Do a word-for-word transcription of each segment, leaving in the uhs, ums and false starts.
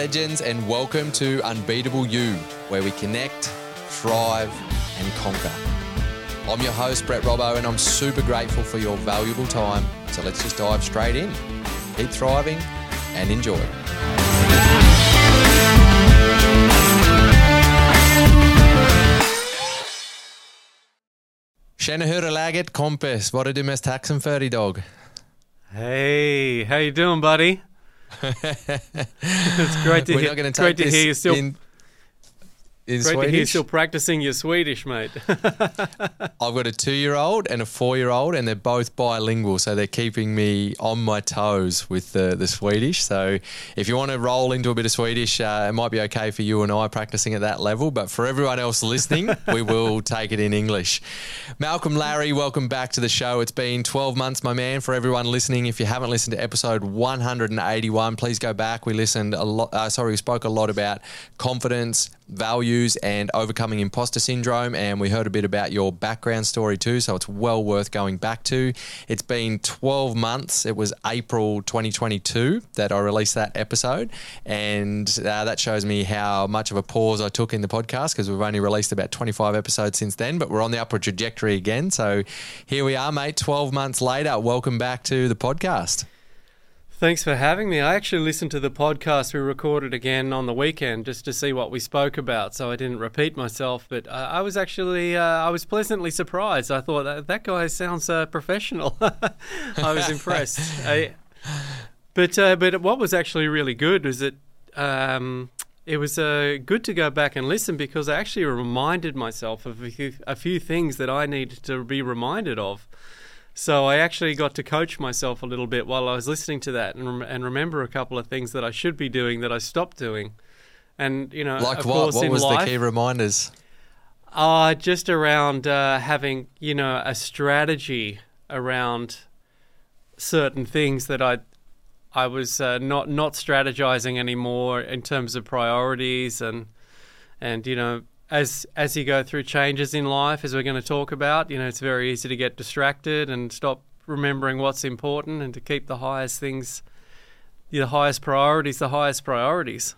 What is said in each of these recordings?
legends, and welcome to Unbeatable You, where we connect, thrive, and conquer. I'm your host, Brett Robbo, and I'm super grateful for your valuable time. So let's just dive straight in. Keep thriving and enjoy. Tjena, hur är läget, kompis? Vad är du mest tacksam för idag? Hey, how you doing, buddy? It's great to, We're hear, not gonna take great to this hear you still. in, in great Swedish. to hear you still practicing your Swedish, mate. I've got a two-year-old and a four-year-old, and they're both bilingual, so they're keeping me on my toes with the, the Swedish. So if you want to roll into a bit of Swedish, uh, it might be okay for you and I practicing at that level, but for everyone else listening, we will take it in English. Malcolm Larry, welcome back to the show. It's been twelve months, my man. For everyone listening, if you haven't listened to episode one hundred eighty-one, please go back. We listened a lot. Uh, sorry, we spoke a lot about confidence, values, and overcoming imposter syndrome, and we heard a bit about your background story too, so it's well worth going back to. It's been twelve months. It was April twenty twenty-two that I released that episode, and uh, that shows me how much of a pause I took in the podcast, because we've only released about twenty-five episodes since then, but we're on the upward trajectory again. So here we are, mate, twelve months later. Welcome back to the podcast. Thanks for having me. I actually listened to the podcast we recorded again on the weekend just to see what we spoke about, so I didn't repeat myself. But uh, I was actually, uh, I was pleasantly surprised. I thought, that, that guy sounds uh, professional. I was impressed. I, but uh, but what was actually really good was that um, it was uh, good to go back and listen, because I actually reminded myself of a few, a few things that I needed to be reminded of. So I actually got to coach myself a little bit while I was listening to that, and, rem- and remember a couple of things that I should be doing that I stopped doing. And, you know, Like of what? course, What in was life, the key reminders? Uh, just around uh, having, you know, a strategy around certain things that I I was uh, not not strategizing anymore in terms of priorities, and and you know, As as you go through changes in life, as we're going to talk about, you know, it's very easy to get distracted and stop remembering what's important, and to keep the highest things, the highest priorities, the highest priorities.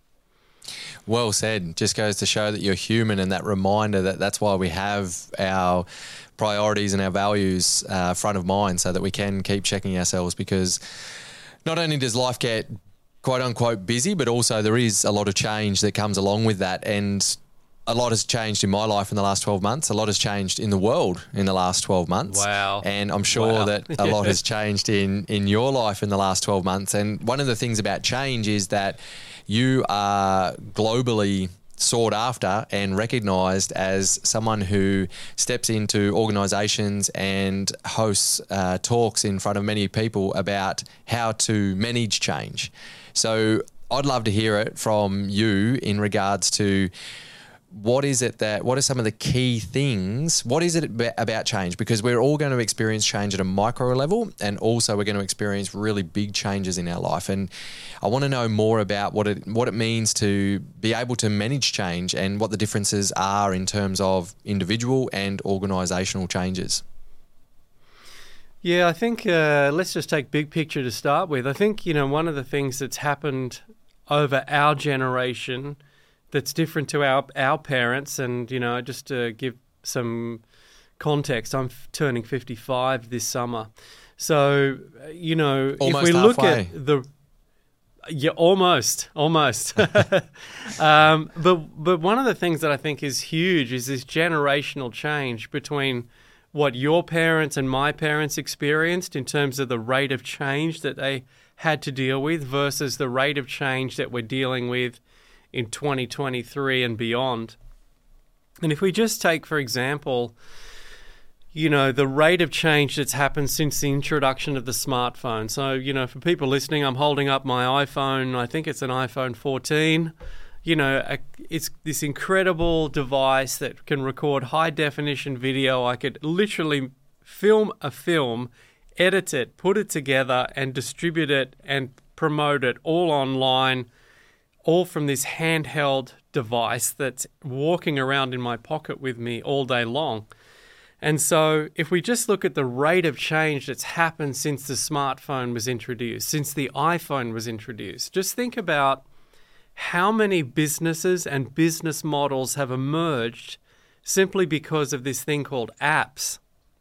Well said. Just goes to show that you're human, and that reminder that that's why we have our priorities and our values uh, front of mind, so that we can keep checking ourselves, because not only does life get quote unquote busy, but also there is a lot of change that comes along with that. And a lot has changed in my life in the last twelve months. A lot has changed in the world in the last twelve months. Wow. And I'm sure Wow. that a lot has changed in, in your life in the last twelve months. And one of the things about change is that you are globally sought after and recognised as someone who steps into organisations and hosts uh, talks in front of many people about how to manage change. So I'd love to hear it from you in regards to what is it that, what are some of the key things? What is it about change? Because we're all going to experience change at a micro level, and also we're going to experience really big changes in our life. And I want to know more about what it, what it means to be able to manage change, and what the differences are in terms of individual and organisational changes. Yeah, I think uh, let's just take big picture to start with. I think, you know, one of the things that's happened over our generation that's different to our our parents, and, you know, just to give some context, I'm f- turning fifty-five this summer. So, you know, Almost if we look halfway. at the... Yeah, almost, almost. um, but but one of the things that I think is huge is this generational change between what your parents and my parents experienced in terms of the rate of change that they had to deal with versus the rate of change that we're dealing with in twenty twenty-three and beyond. And if we just take, for example, you know, the rate of change that's happened since the introduction of the smartphone. So, you know, for people listening, I'm holding up my iPhone. I think it's an iPhone fourteen. You know, a, it's this incredible device that can record high-definition video. I could literally film a film, edit it, put it together, and distribute it and promote it all online, all from this handheld device that's walking around in my pocket with me all day long. And so if we just look at the rate of change that's happened since the smartphone was introduced, since the iPhone was introduced, just think about how many businesses and business models have emerged simply because of this thing called apps.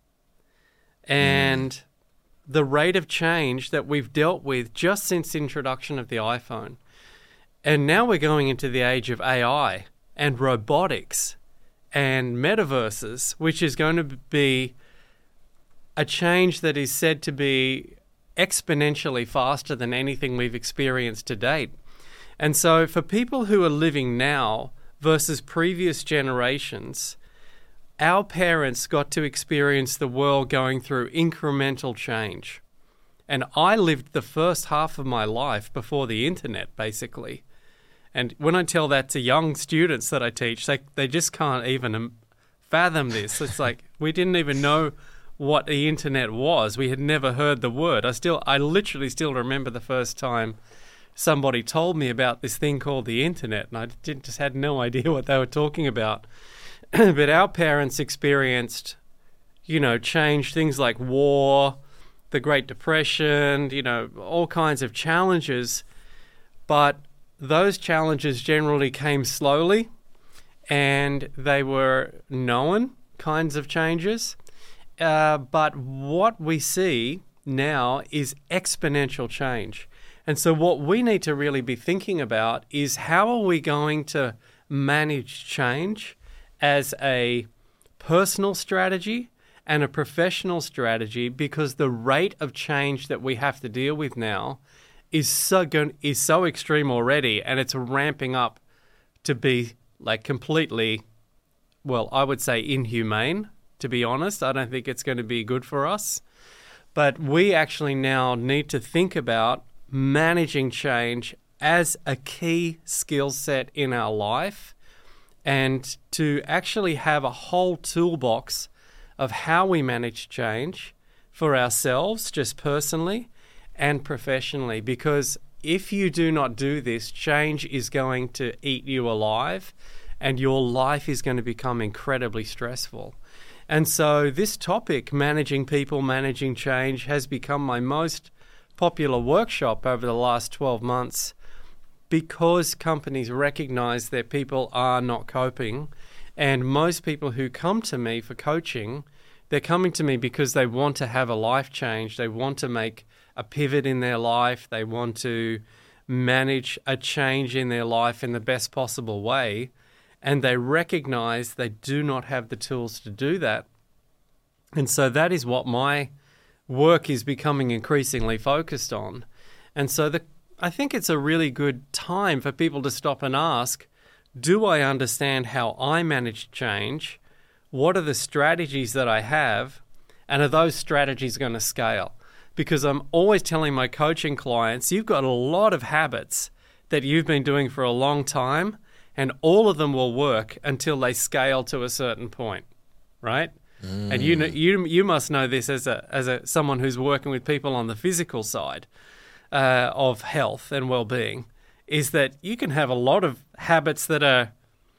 And mm. the rate of change that we've dealt with just since the introduction of the iPhone. And now we're going into the age of A I and robotics and metaverses, which is going to be a change that is said to be exponentially faster than anything we've experienced to date. And so for people who are living now versus previous generations, our parents got to experience the world going through incremental change. And I lived the first half of my life before the internet, basically. And when I tell that to young students that I teach, they they just can't even fathom this. It's like we didn't even know what the internet was. We had never heard the word. I still, I literally still remember the first time somebody told me about this thing called the internet, and I did, just had no idea what they were talking about. But our parents experienced, you know, change, things like war, the Great Depression, you know, all kinds of challenges. But those challenges generally came slowly, and they were known kinds of changes. Uh, but what we see now is exponential change. And so what we need to really be thinking about is how are we going to manage change as a personal strategy and a professional strategy, because the rate of change that we have to deal with now is so go- is so extreme already, and it's ramping up to be like completely, well, I would say inhumane. To be honest, I don't think it's going to be good for us. But we actually now need to think about managing change as a key skill set in our life, and to actually have a whole toolbox of how we manage change for ourselves, just personally and professionally. Because if you do not do this, change is going to eat you alive, and your life is going to become incredibly stressful. And so this topic, managing people, managing change, has become my most popular workshop over the last twelve months, because companies recognize that people are not coping. And most people who come to me for coaching, they're coming to me because they want to have a life change. They want to make a pivot in their life. They want to manage a change in their life in the best possible way. And they recognize they do not have the tools to do that. And so that is what my work is becoming increasingly focused on. And so the, I think it's a really good time for people to stop and ask, do I understand how I manage change? What are the strategies that I have? And are those strategies going to scale? Because I'm always telling my coaching clients, you've got a lot of habits that you've been doing for a long time, and all of them will work until they scale to a certain point, right? Mm. And you know, you you must know this as a as a someone who's working with people on the physical side uh, of health and well-being, is that you can have a lot of habits that are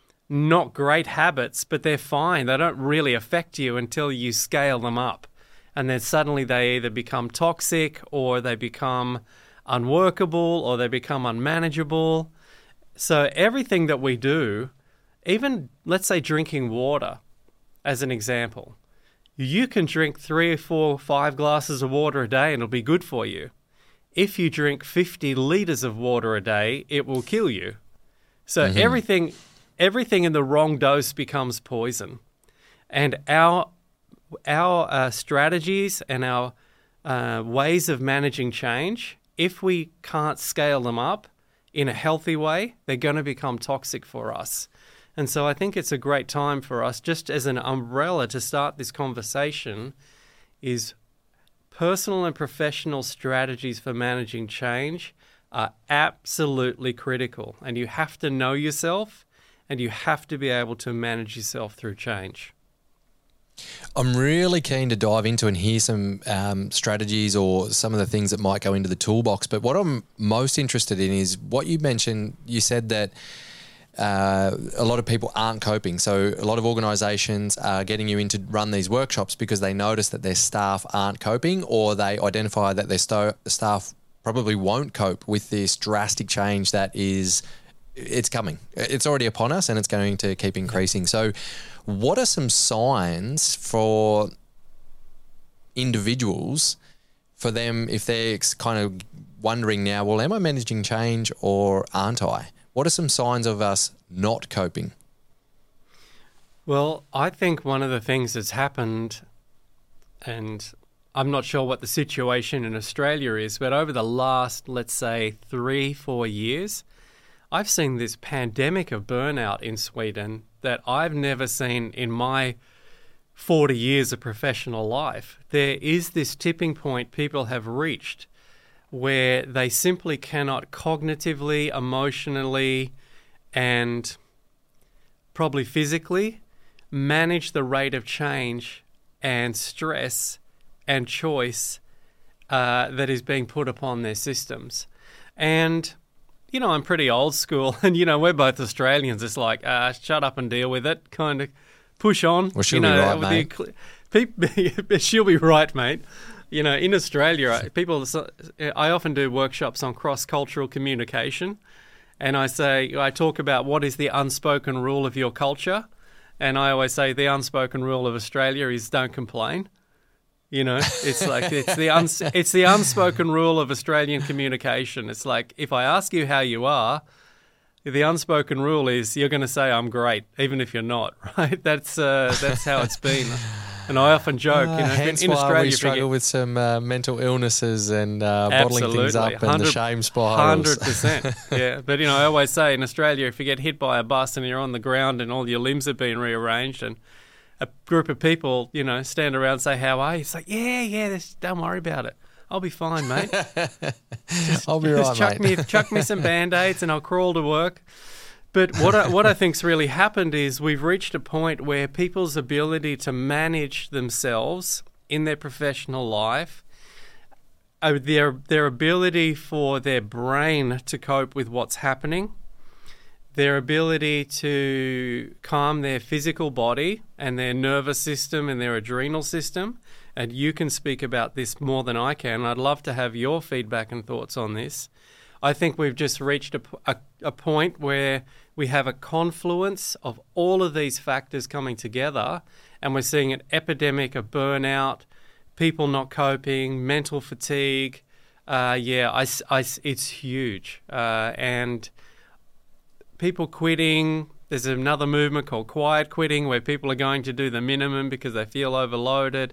not great habits, but they're fine. They don't really affect you until you scale them up, and then suddenly they either become toxic, or they become unworkable, or they become unmanageable. So everything that we do, even let's say drinking water as an example, you can drink three or four, five glasses of water a day and it'll be good for you. If you drink fifty liters of water a day, it will kill you. So mm-hmm. everything, everything in the wrong dose becomes poison. And our, our uh, strategies and our uh, ways of managing change, if we can't scale them up in a healthy way, they're going to become toxic for us. And so I think it's a great time for us, just as an umbrella to start this conversation, is personal and professional strategies for managing change are absolutely critical. And you have to know yourself, and you have to be able to manage yourself through change. I'm really keen to dive into and hear some um, strategies or some of the things that might go into the toolbox. But what I'm most interested in is what you mentioned. You said that uh, a lot of people aren't coping. So a lot of organisations are getting you in to run these workshops because they notice that their staff aren't coping, or they identify that their sto- staff probably won't cope with this drastic change that is it's coming. It's already upon us, and it's going to keep increasing. So what are some signs for individuals, for them, if they're kind of wondering now, well, am I managing change or aren't I? What are some signs of us not coping? Well, I think one of the things that's happened, and I'm not sure what the situation in Australia is, but over the last, let's say, three, four years, I've seen this pandemic of burnout in Sweden that I've never seen in my forty years of professional life. There is this tipping point people have reached where they simply cannot cognitively, emotionally, and probably physically manage the rate of change and stress and choice uh, that is being put upon their systems. And, you know, I'm pretty old school, and, you know, we're both Australians. It's like, uh, shut up and deal with it, kind of push on. Well, she'll you know, be right, mate. People, she'll be right, mate. You know, in Australia, people, I often do workshops on cross-cultural communication, and I say, I talk about what is the unspoken rule of your culture, and I always say the unspoken rule of Australia is don't complain. You know, it's like, it's the uns, it's the unspoken rule of Australian communication. It's like, if I ask you how you are, the unspoken rule is you're going to say I'm great, even if you're not, right? That's uh, that's how it's been. And I often joke, uh, you know, hence in why Australia, we struggle get, with some uh, mental illnesses and uh, bottling things up and the shame spirals. one hundred percent, yeah. But, you know, I always say in Australia, if you get hit by a bus and you're on the ground and all your limbs have been rearranged and a group of people, you know, stand around and say, how are you? It's like, yeah, yeah, this, don't worry about it. I'll be fine, mate. Just, I'll be just right, chuck mate. Me, chuck me some Band-Aids and I'll crawl to work. But what I, what I think's really happened is we've reached a point where people's ability to manage themselves in their professional life, uh, their their ability for their brain to cope with what's happening, their ability to calm their physical body and their nervous system and their adrenal system, and you can speak about this more than I can. I'd love to have your feedback and thoughts on this. I think we've just reached a, a, a point where we have a confluence of all of these factors coming together, and we're seeing an epidemic of burnout, people not coping, mental fatigue. Uh, yeah, I, I, it's huge. Uh, and people quitting. There's another movement called quiet quitting where people are going to do the minimum because they feel overloaded.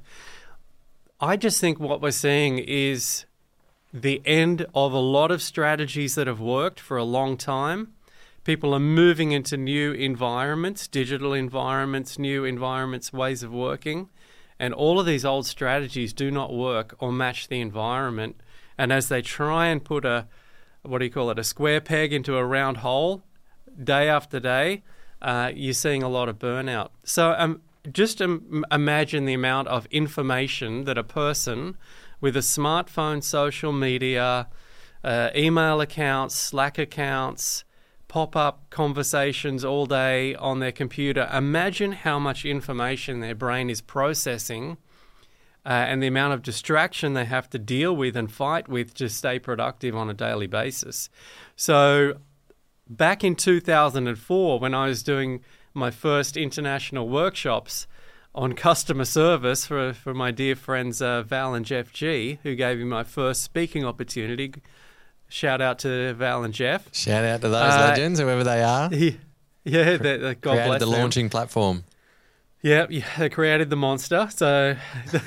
I just think what we're seeing is the end of a lot of strategies that have worked for a long time. People are moving into new environments, digital environments, new environments, ways of working. And all of these old strategies do not work or match the environment. And as they try and put a, what do you call it, a square peg into a round hole, day after day, uh, you're seeing a lot of burnout. So um, just um, imagine the amount of information that a person with a smartphone, social media, uh, email accounts, Slack accounts, pop-up conversations all day on their computer. Imagine how much information their brain is processing uh, and the amount of distraction they have to deal with and fight with to stay productive on a daily basis. So back in two thousand four, when I was doing my first international workshops on customer service for for my dear friends uh, Val and Jeff G, who gave me my first speaking opportunity. Shout out to Val and Jeff. Shout out to those Uh, legends, whoever they are. He, yeah, they, they, God Created bless the them. launching platform. Yeah, yeah, they created the monster. So,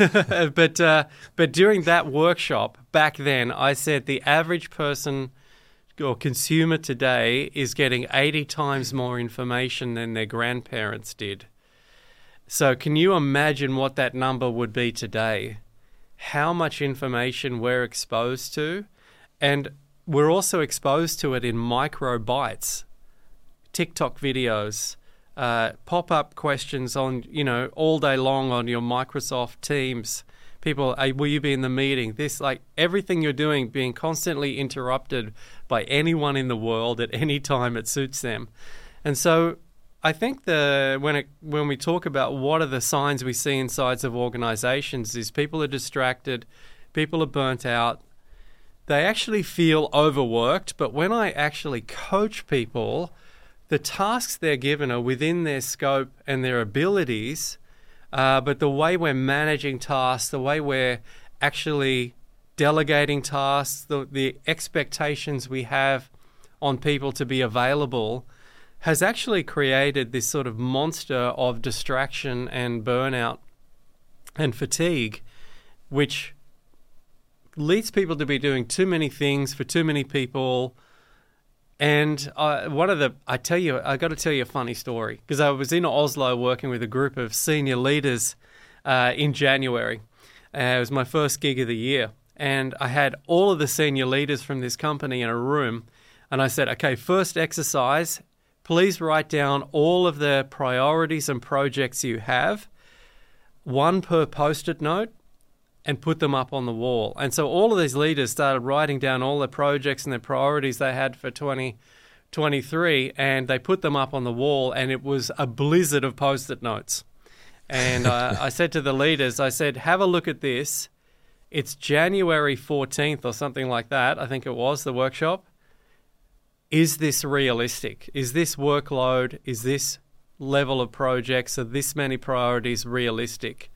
but uh, but during that workshop back then, I said the average person or consumer today is getting eighty times more information than their grandparents did. So can you imagine what that number would be today? How much information we're exposed to, and we're also exposed to it in micro bites. TikTok videos, uh, pop-up questions on, you know, all day long on your Microsoft Teams. People, hey, will you be in the meeting? This, like, everything you're doing being constantly interrupted by anyone in the world at any time it suits them. And so I think the when it when we talk about what are the signs we see inside of organizations is people are distracted, people are burnt out, they actually feel overworked. But when I actually coach people, the tasks they're given are within their scope and their abilities. Uh, but the way we're managing tasks, the way we're actually delegating tasks, the, the expectations we have on people to be available has actually created this sort of monster of distraction and burnout and fatigue, which leads people to be doing too many things for too many people. And uh, one of the, I tell you, I got to tell you a funny story, because I was in Oslo working with a group of senior leaders uh, in January. Uh, it was my first gig of the year. And I had all of the senior leaders from this company in a room. And I said, okay, first exercise, please write down all of the priorities and projects you have, one per post-it note, and put them up on the wall. And so all of these leaders started writing down all the projects and the priorities they had for twenty twenty-three, and they put them up on the wall, and it was a blizzard of post-it notes. And uh, I said to the leaders, I said, have a look at this. It's January fourteenth or something like that, I think it was, the workshop. Is this realistic? Is this workload, is this level of projects, are this many priorities realistic?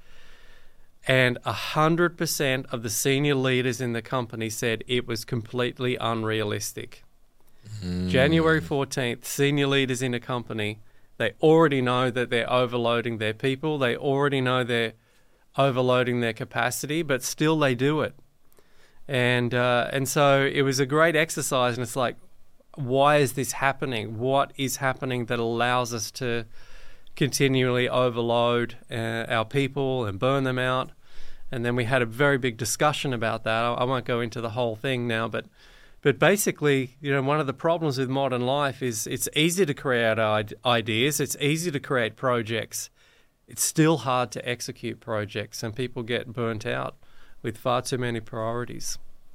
And one hundred percent of the senior leaders in the company said it was completely unrealistic. Mm. January fourteenth, senior leaders in a company, they already know that they're overloading their people. They already know they're overloading their capacity, but still they do it. And uh, and so it was a great exercise, and it's like, why is this happening? What is happening that allows us to continually overload uh, our people and burn them out? And then we had a very big discussion about that. I, I won't go into the whole thing now, but but basically, you know, one of the problems with modern life is it's easy to create ideas, it's easy to create projects. It's still hard to execute projects, and people get burnt out with far too many priorities.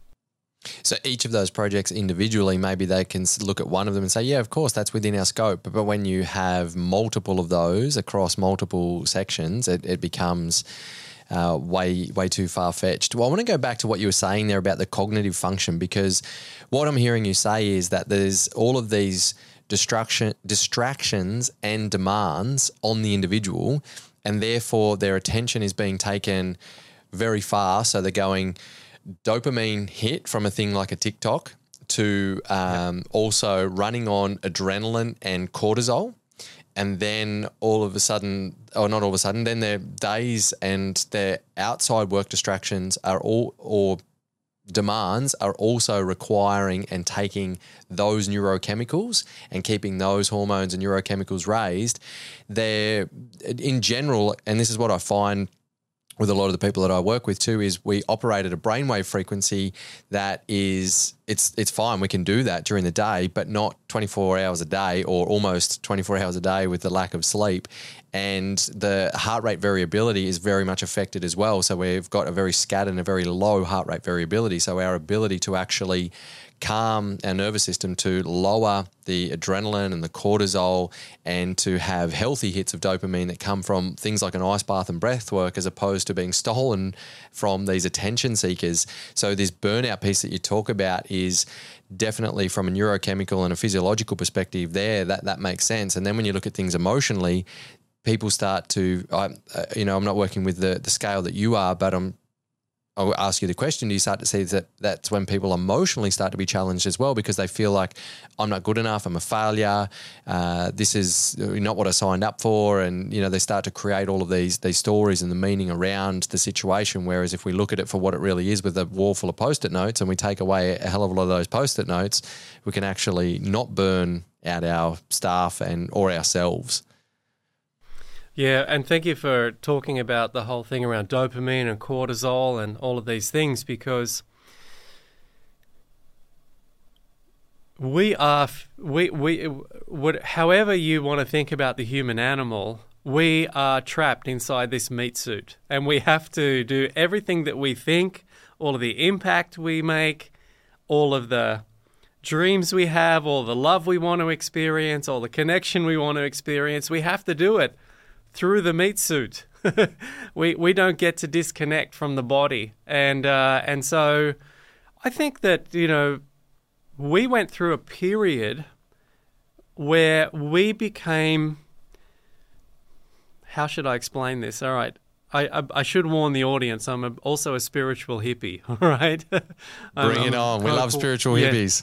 So each of those projects individually, maybe they can look at one of them and say, yeah, of course, that's within our scope. But when you have multiple of those across multiple sections, it, it becomes uh, way, way too far-fetched. Well, I want to go back to what you were saying there about the cognitive function, because what I'm hearing you say is that there's all of these distraction, distractions and demands on the individual, and therefore their attention is being taken very far. So they're going dopamine hit from a thing like a TikTok to um, yep. also running on adrenaline and cortisol. And then all of a sudden, or not all of a sudden, then their days and their outside work distractions are all, or demands are also requiring and taking those neurochemicals and keeping those hormones and neurochemicals raised. They're, in general, and this is what I find with a lot of the people that I work with too, is we operate at a brainwave frequency that is, it's it's fine, we can do that during the day, but not twenty-four hours a day or almost twenty-four hours a day with the lack of sleep. And the heart rate variability is very much affected as well. So we've got a very scattered and a very low heart rate variability. So our ability to actually calm our nervous system, to lower the adrenaline and the cortisol, and to have healthy hits of dopamine that come from things like an ice bath and breath work, as opposed to being stolen from these attention seekers. So this burnout piece that you talk about is definitely, from a neurochemical and a physiological perspective there, that, that makes sense. And then when you look at things emotionally, people start to, uh, you know, I'm not working with the, the scale that you are, but I'm I'll ask you the question, do you start to see that that's when people emotionally start to be challenged as well, because they feel like I'm not good enough, I'm a failure, uh, this is not what I signed up for, and you know they start to create all of these these stories and the meaning around the situation, whereas if we look at it for what it really is, with a wall full of post-it notes, and we take away a hell of a lot of those post-it notes, we can actually not burn out our staff and or ourselves. Yeah, and thank you for talking about the whole thing around dopamine and cortisol and all of these things, because we are, we, we, would, however you want to think about the human animal, we are trapped inside this meat suit, and we have to do everything that we think, all of the impact we make, all of the dreams we have, all the love we want to experience, all the connection we want to experience. We have to do it through the meat suit. we we don't get to disconnect from the body, and uh, and so I think that, you know, we went through a period where we became, how should I explain this? All right. I, I, I should warn the audience, I'm a, also a spiritual hippie, all right? Bring I'm, it on. We love spiritual yeah. hippies.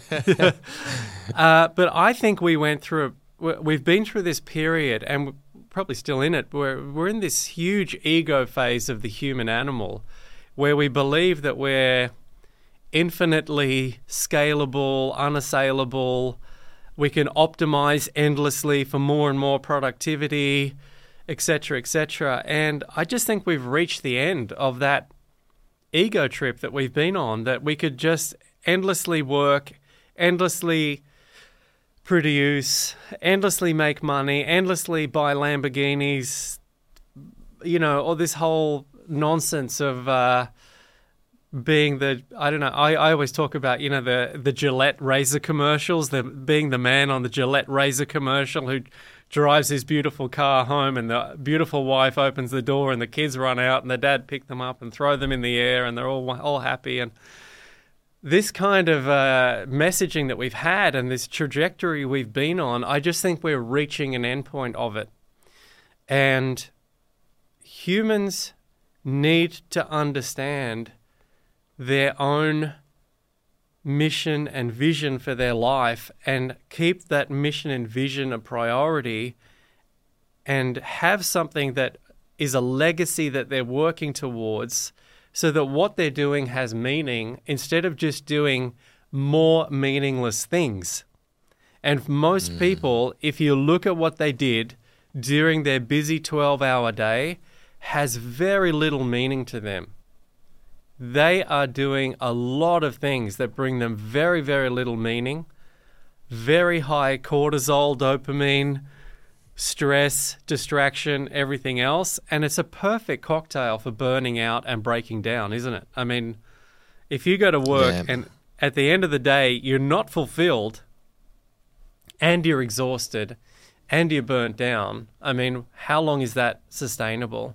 uh, but I think we went through, a, we've been through this period, and we're probably still in it, we're, we're in this huge ego phase of the human animal, where we believe that we're infinitely scalable, unassailable, we can optimize endlessly for more and more productivity, et cetera, et cetera. And I just think we've reached the end of that ego trip that we've been on, that we could just endlessly work, endlessly produce, endlessly make money, endlessly buy Lamborghinis, you know, all this whole nonsense of uh, being the, I don't know, I, I always talk about, you know, the, the Gillette razor commercials, the being the man on the Gillette razor commercial who drives his beautiful car home and the beautiful wife opens the door and the kids run out and the dad pick them up and throw them in the air and they're all all happy. And this kind of uh, messaging that we've had and this trajectory we've been on, I just think we're reaching an endpoint of it. And humans need to understand their own mission and vision for their life and keep that mission and vision a priority and have something that is a legacy that they're working towards so that what they're doing has meaning instead of just doing more meaningless things. And most mm. people, if you look at what they did during their busy twelve-hour day, has very little meaning to them. They are doing a lot of things that bring them very, very little meaning, very high cortisol, dopamine, stress, distraction, everything else. And it's a perfect cocktail for burning out and breaking down, isn't it? I mean, if you go to work yeah. and at the end of the day, you're not fulfilled and you're exhausted and you're burnt down, I mean, how long is that sustainable?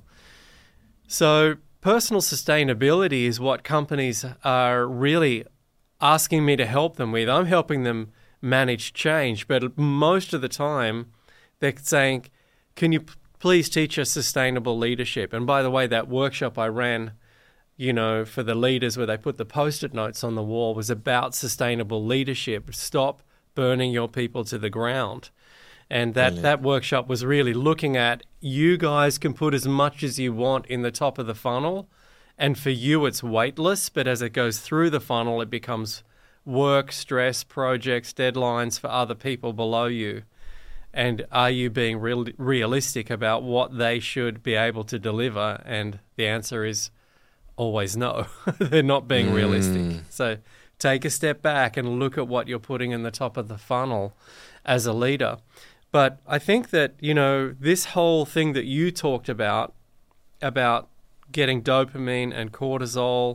So personal sustainability is what companies are really asking me to help them with. I'm helping them manage change, but most of the time they're saying, can you p- please teach us sustainable leadership? And by the way, that workshop I ran, you know, for the leaders where they put the post-it notes on the wall was about sustainable leadership. Stop burning your people to the ground. And that, Brilliant. that workshop was really looking at, you guys can put as much as you want in the top of the funnel, and for you it's weightless, but as it goes through the funnel, it becomes work, stress, projects, deadlines for other people below you. And are you being real, realistic about what they should be able to deliver? And the answer is always no. They're not being mm. realistic. So take a step back and look at what you're putting in the top of the funnel as a leader. But I think that, you know, this whole thing that you talked about, about getting dopamine and cortisol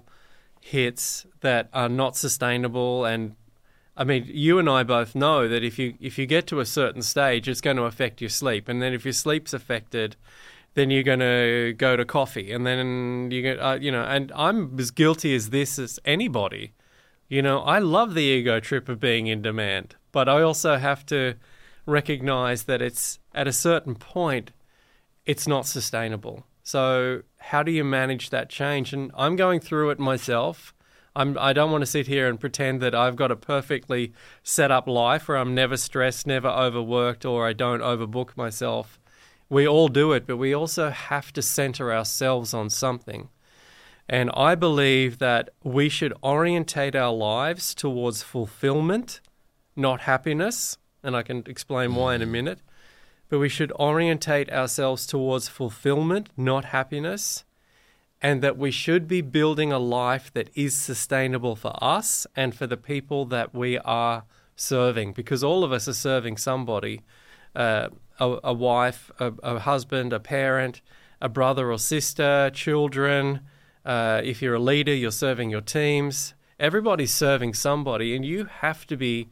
hits that are not sustainable. And I mean, you and I both know that if you if you get to a certain stage, it's going to affect your sleep. And then if your sleep's affected, then you're going to go to coffee. And then you get, uh, you know, and I'm as guilty as this as anybody. You know, I love the ego trip of being in demand, but I also have to recognize that it's at a certain point, it's not sustainable. So how do you manage that change? And I'm going through it myself. I'm, I don't want to sit here and pretend that I've got a perfectly set up life where I'm never stressed, never overworked, or I don't overbook myself. We all do it, but we also have to center ourselves on something. And I believe that we should orientate our lives towards fulfillment, not happiness. And I can explain why in a minute. But we should orientate ourselves towards fulfillment, not happiness, and that we should be building a life that is sustainable for us and for the people that we are serving, because all of us are serving somebody, uh, a, a wife, a, a husband, a parent, a brother or sister, children. Uh, if you're a leader, you're serving your teams. Everybody's serving somebody, and you have to be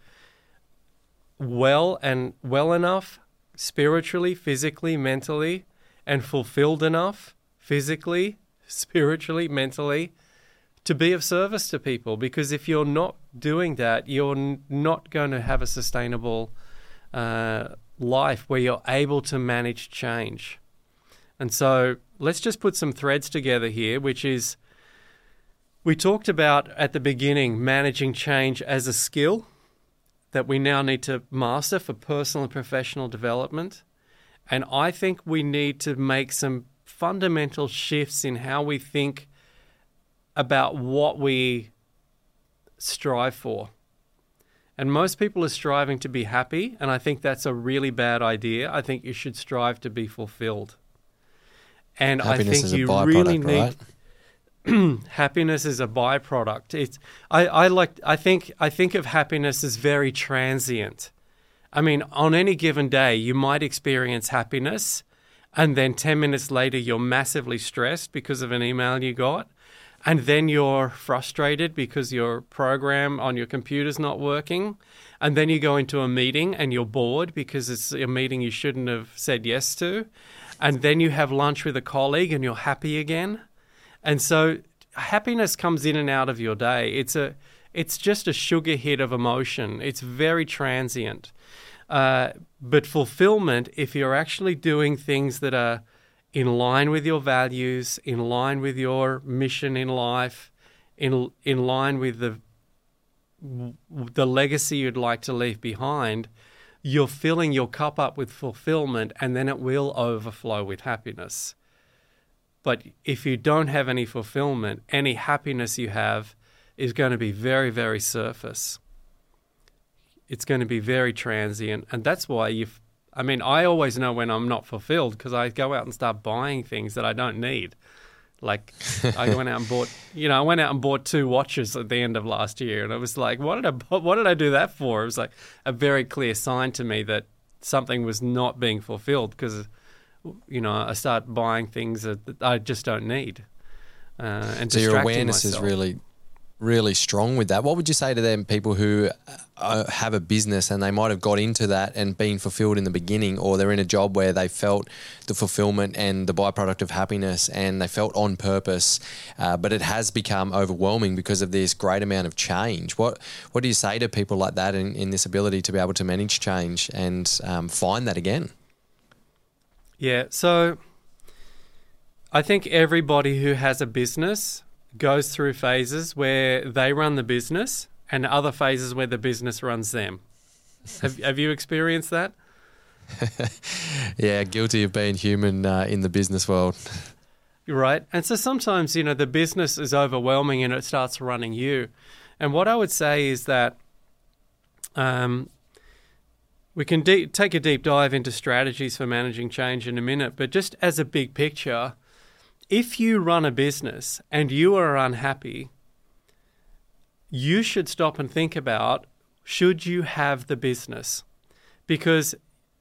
well and well enough spiritually, physically, mentally, and fulfilled enough physically, spiritually, mentally to be of service to people, because if you're not doing that, you're n- not going to have a sustainable uh, life where you're able to manage change. And so let's just put some threads together here, which is we talked about at the beginning managing change as a skill that we now need to master for personal and professional development. And I think we need to make some fundamental shifts in how we think about what we strive for. And most people are striving to be happy, and I think that's a really bad idea. I think you should strive to be fulfilled. And Happiness I think is a you byproduct, really need right? happiness is a byproduct. It's I, I like I think I think of happiness as very transient. I mean, on any given day, you might experience happiness, and then ten minutes later, you're massively stressed because of an email you got, and then you're frustrated because your program on your computer's not working, and then you go into a meeting and you're bored because it's a meeting you shouldn't have said yes to, and then you have lunch with a colleague and you're happy again. And so happiness comes in and out of your day. It's a, it's just a sugar hit of emotion. It's very transient. Uh, but fulfillment, if you're actually doing things that are in line with your values, in line with your mission in life, in in line with the the legacy you'd like to leave behind, you're filling your cup up with fulfillment, and then it will overflow with happiness. But if you don't have any fulfillment, any happiness you have is going to be very, very surface. It's going to be very transient. And that's why you've, I mean, I always know when I'm not fulfilled because I go out and start buying things that I don't need. Like I went out and bought, you know, I went out and bought two watches at the end of last year, and I was like, what did I, what did I do that for? It was like a very clear sign to me that something was not being fulfilled because, you know, I start buying things that I just don't need. Uh, and so your distracting awareness myself. is really, really strong with that. What would you say to them, people who uh, have a business and they might have got into that and been fulfilled in the beginning, or they're in a job where they felt the fulfillment and the byproduct of happiness and they felt on purpose, uh, but it has become overwhelming because of this great amount of change? What what do you say to people like that in, in this ability to be able to manage change and um, find that again? Yeah, so I think everybody who has a business goes through phases where they run the business and other phases where the business runs them. have, have you experienced that? Yeah, guilty of being human uh, in the business world. You're right. And so sometimes, you know, the business is overwhelming and it starts running you. And what I would say is that um, we can de- take a deep dive into strategies for managing change in a minute, but just as a big picture, if you run a business and you are unhappy, you should stop and think about, should you have the business? Because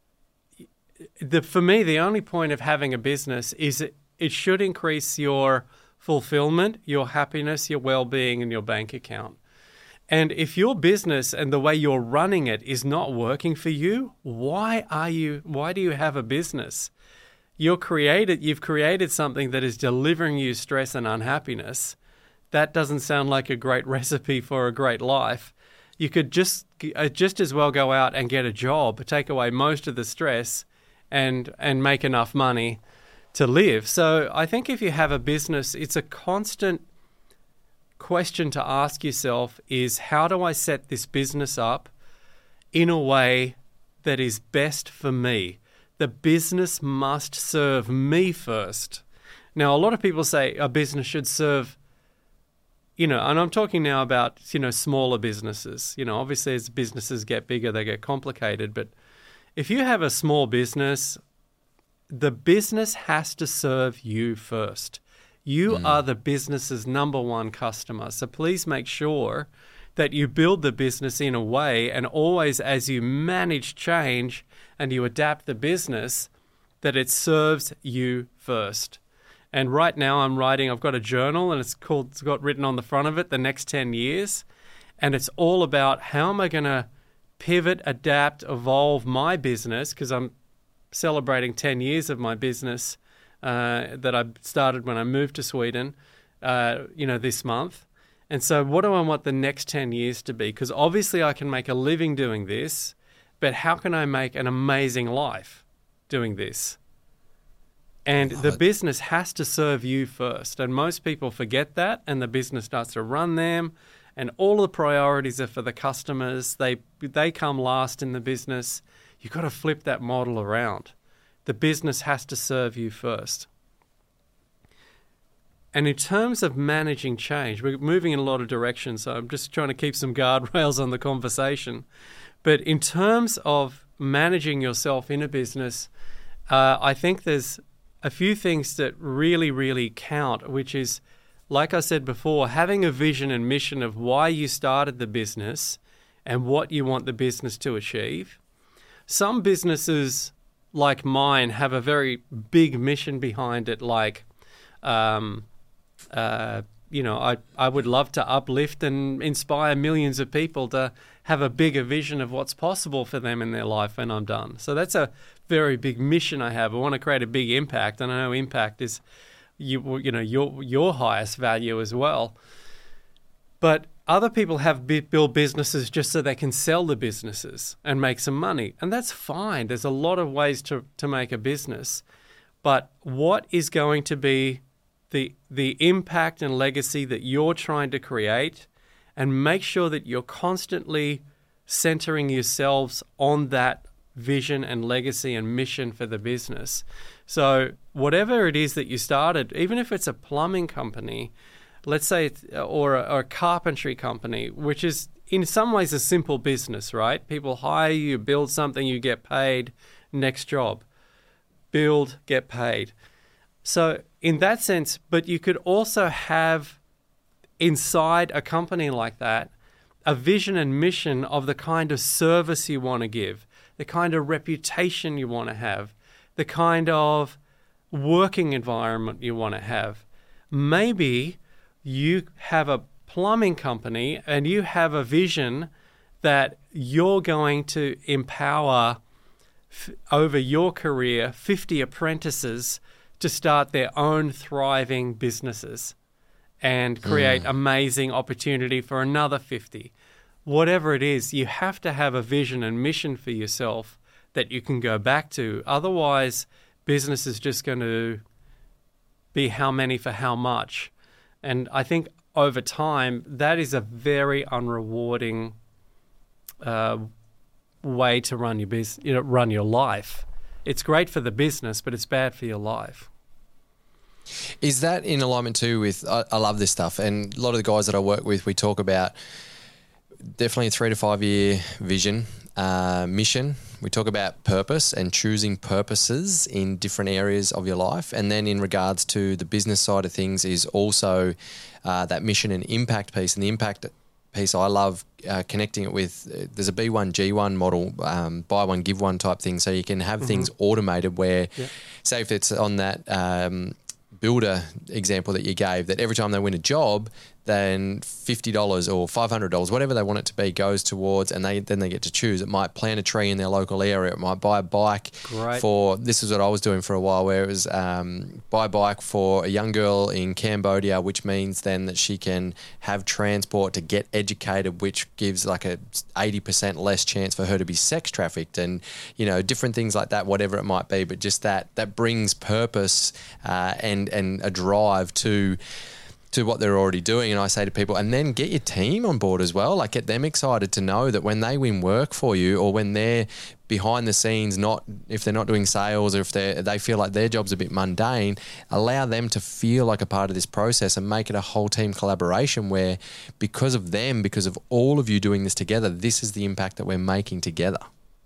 the, for me, the only point of having a business is it, it should increase your fulfillment, your happiness, your well-being, and your bank account. And if your business and the way you're running it is not working for you, why are you? Why do you have a business? You're created. You've created something that is delivering you stress and unhappiness. That doesn't sound like a great recipe for a great life. You could just uh, just as well go out and get a job, take away most of the stress, and and make enough money to live. So I think if you have a business, it's a constant question to ask yourself is, how do I set this business up in a way that is best for me? The business must serve me first. Now, a lot of people say a business should serve, you know, and I'm talking now about, you know, smaller businesses. You know, obviously as businesses get bigger, they get complicated. But if you have a small business, the business has to serve you first. You mm. are the business's number one customer. So please make sure that you build the business in a way, and always as you manage change and you adapt the business, that it serves you first. And right now I'm writing, I've got a journal and it's called, it's got written on the front of it, the next ten years. And it's all about how am I going to pivot, adapt, evolve my business, because I'm celebrating ten years of my business uh, that I started when I moved to Sweden, uh, you know, this month. And so what do I want the next ten years to be? Because obviously I can make a living doing this, but how can I make an amazing life doing this? And the it. business has to serve you first. And most people forget that, and the business starts to run them, and all the priorities are for the customers. They they come last in the business. You've got to flip that model around. The business has to serve you first. And in terms of managing change, we're moving in a lot of directions, so I'm just trying to keep some guardrails on the conversation. But in terms of managing yourself in a business, uh, I think there's a few things that really, really count, which is, like I said before, having a vision and mission of why you started the business and what you want the business to achieve. Some businesses, like mine, have a very big mission behind it, like... Um, Uh, you know, I, I would love to uplift and inspire millions of people to have a bigger vision of what's possible for them in their life when I'm done. So that's a very big mission I have. I want to create a big impact, and I know impact is, you you know, your your highest value as well. But other people have built businesses just so they can sell the businesses and make some money, and that's fine. There's a lot of ways to to make a business, but what is going to be the the impact and legacy that you're trying to create, and make sure that you're constantly centering yourselves on that vision and legacy and mission for the business. So whatever it is that you started, even if it's a plumbing company, let's say, it's, or, a, or a carpentry company, which is in some ways a simple business, right? People hire you, build something, you get paid, next job. Build, get paid. So in that sense, but you could also have inside a company like that a vision and mission of the kind of service you want to give, the kind of reputation you want to have, the kind of working environment you want to have. Maybe you have a plumbing company and you have a vision that you're going to empower f- over your career fifty apprentices to start their own thriving businesses and create mm. amazing opportunity for another fifty. Whatever it is, you have to have a vision and mission for yourself that you can go back to. Otherwise, business is just going to be how many for how much. And I think over time, that is a very unrewarding uh, way to run your business, you know, run your life. It's great for the business, but it's bad for your life. Is that in alignment too with, I, I love this stuff, and a lot of the guys that I work with, we talk about definitely a three to five year vision, uh, mission. We talk about purpose and choosing purposes in different areas of your life. And then in regards to the business side of things is also uh, that mission and impact piece. And the impact piece, I love uh, connecting it with, uh, there's a B one G one model, um, buy one, give one type thing. So you can have mm-hmm. things automated where, yeah. say if it's on that um, builder example that you gave, that every time they win a job, then fifty dollars or five hundred dollars, whatever they want it to be, goes towards, and they then they get to choose. It might plant a tree in their local area. It might buy a bike Great. for, this is what I was doing for a while, where it was um, buy a bike for a young girl in Cambodia, which means then that she can have transport to get educated, which gives like a eighty percent less chance for her to be sex trafficked, and, you know, different things like that, whatever it might be. But just that, that brings purpose uh, and, and a drive to to what they're already doing. And I say to people, and then get your team on board as well. Like, get them excited to know that when they win work for you, or when they're behind the scenes, not if they're not doing sales, or if they they feel like their job's a bit mundane, allow them to feel like a part of this process and make it a whole team collaboration where, because of them, because of all of you doing this together, this is the impact that we're making together.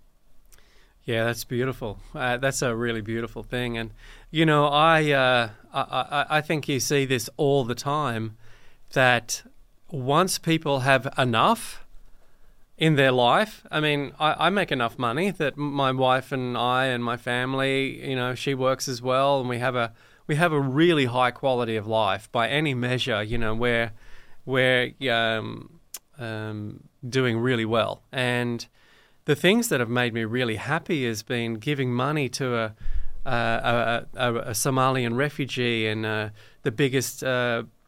Yeah, that's beautiful. Uh, that's a really beautiful thing. And, you know, I, uh, I, I I think you see this all the time, that once people have enough in their life, I mean, I, I make enough money that my wife and I and my family, you know, she works as well, and we have a we have a really high quality of life by any measure. You know, we're we're um, um, doing really well. And the things that have made me really happy has been giving money to a a, a, a, a Somalian refugee in uh, the biggest uh,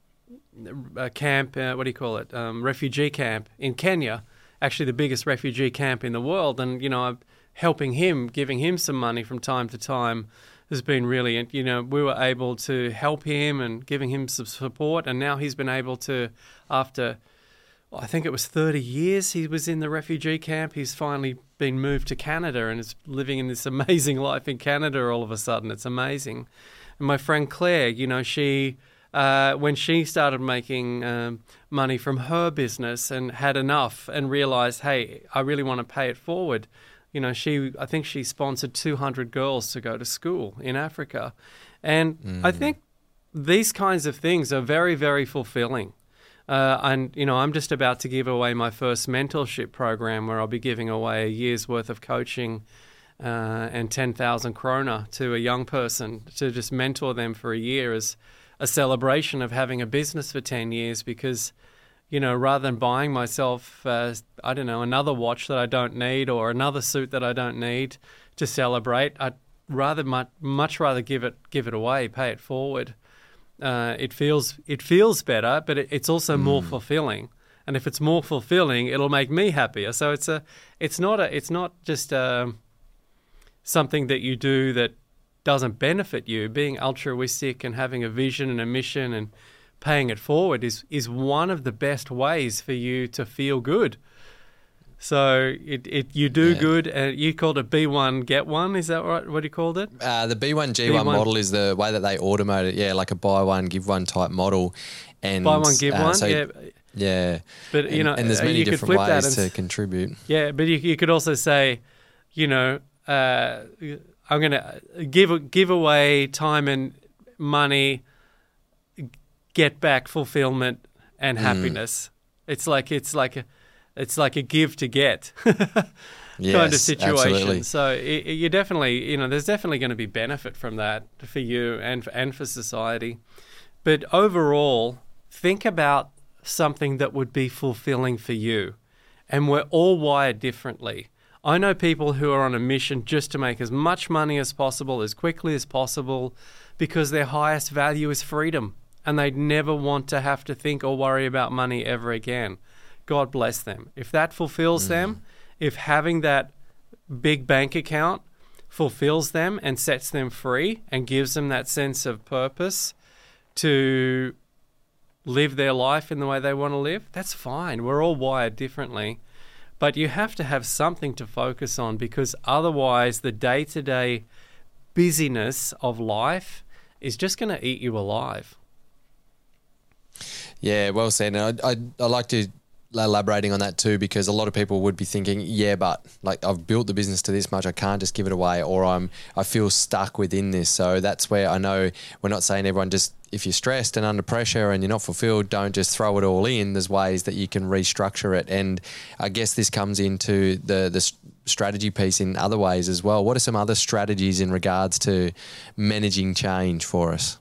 a camp, uh, what do you call it, um, refugee camp in Kenya, actually the biggest refugee camp in the world. And, you know, I'm helping him, giving him some money from time to time has been really, you know, we were able to help him and giving him some support. And now he's been able to, after, I think it was thirty years he was in the refugee camp, he's finally been moved to Canada and is living in this amazing life in Canada all of a sudden. It's amazing. And my friend Claire, you know, she, uh, when she started making um, money from her business and had enough and realized, hey, I really want to pay it forward, you know, she, I think she sponsored two hundred girls to go to school in Africa. And mm. I think these kinds of things are very, very fulfilling. Uh, and, you know, I'm just about to give away my first mentorship program where I'll be giving away a year's worth of coaching uh, and ten thousand krona to a young person to just mentor them for a year as a celebration of having a business for ten years because, you know, rather than buying myself, uh, I don't know, another watch that I don't need or another suit that I don't need to celebrate, I'd rather much, much rather give it give it away, pay it forward. Uh, it feels it feels better, but it, it's also mm. more fulfilling. And if it's more fulfilling, it'll make me happier. So it's a it's not a it's not just a, something that you do that doesn't benefit you. Being altruistic and having a vision and a mission and paying it forward is is one of the best ways for you to feel good. So it, it you do yeah. good, and you called it B one get one. Is that right? What you called it? Uh, the B one G one B one model is the way that they automate it. Yeah, like a buy one give one type model. And buy one give uh, one. So, yeah, yeah. But and, you know, and there's many you different ways to contribute. Yeah, but you you could also say, you know, uh, I'm going to give give away time and money, get back fulfillment and happiness. Mm. It's like it's like a It's like a give to get yes, kind of situation. Absolutely. So it, it, you definitely, you know, there's definitely going to be benefit from that for you and for, and for society. But overall, think about something that would be fulfilling for you. And we're all wired differently. I know people who are on a mission just to make as much money as possible, as quickly as possible, because their highest value is freedom. And they'd never want to have to think or worry about money ever again. God bless them. If that fulfills mm. them, if having that big bank account fulfills them and sets them free and gives them that sense of purpose to live their life in the way they want to live, that's fine. We're all wired differently. But you have to have something to focus on because otherwise the day-to-day busyness of life is just going to eat you alive. Yeah, well said. And I, I, I like to elaborating on that too, because a lot of people would be thinking, yeah, but like I've built the business to this much, I can't just give it away, or I'm I feel stuck within this. So that's where I know we're not saying everyone just, if you're stressed and under pressure and you're not fulfilled, don't just throw it all in. There's ways that you can restructure it. And I guess this comes into the the strategy piece in other ways as well. What are some other strategies in regards to managing change for us?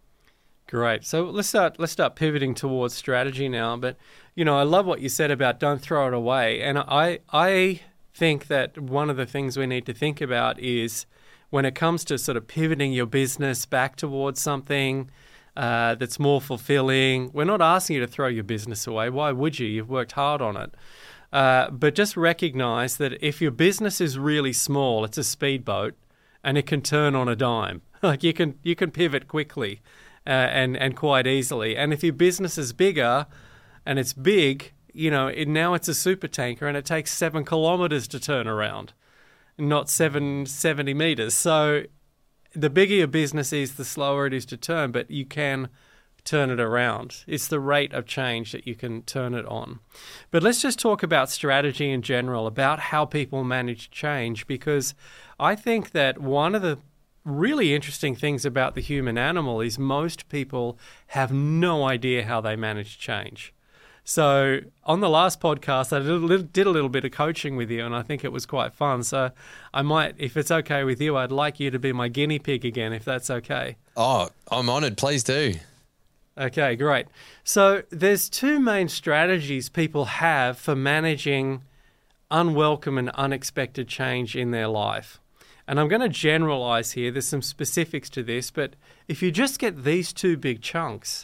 Great. So let's start let's start pivoting towards strategy now. But, you know, I love what you said about don't throw it away. And I I think that one of the things we need to think about is when it comes to sort of pivoting your business back towards something uh, that's more fulfilling, we're not asking you to throw your business away. Why would you? You've worked hard on it. Uh, but just recognize that if your business is really small, it's a speedboat and it can turn on a dime. Like you can you can pivot quickly. Uh, and and quite easily. And if your business is bigger and it's big, you know, it, now it's a super tanker and it takes seven kilometers to turn around, not seven, seventy meters. So the bigger your business is, the slower it is to turn, but you can turn it around. It's the rate of change that you can turn it on. But let's just talk about strategy in general, about how people manage change, because I think that one of the really interesting things about the human animal is most people have no idea how they manage change. So on the last podcast, I did a, little, did a little bit of coaching with you, and I think it was quite fun. So I might, if it's okay with you, I'd like you to be my guinea pig again, if that's okay. Oh, I'm honoured. Please do. Okay, great. So there's two main strategies people have for managing unwelcome and unexpected change in their life. And I'm going to generalize here. There's some specifics to this, but if you just get these two big chunks,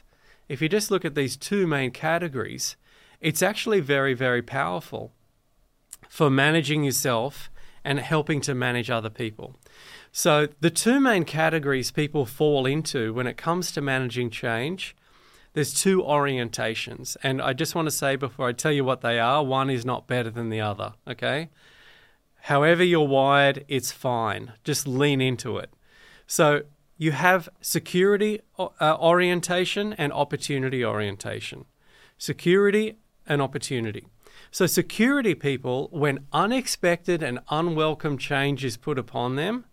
if you just look at these two main categories, it's actually very, very powerful for managing yourself and helping to manage other people. So the two main categories people fall into when it comes to managing change, there's two orientations. And I just want to say before I tell you what they are, one is not better than the other, okay? However you're wired, it's fine. Just lean into it. So you have security uh, orientation and opportunity orientation. Security and opportunity. So security people, when unexpected and unwelcome change is put upon them,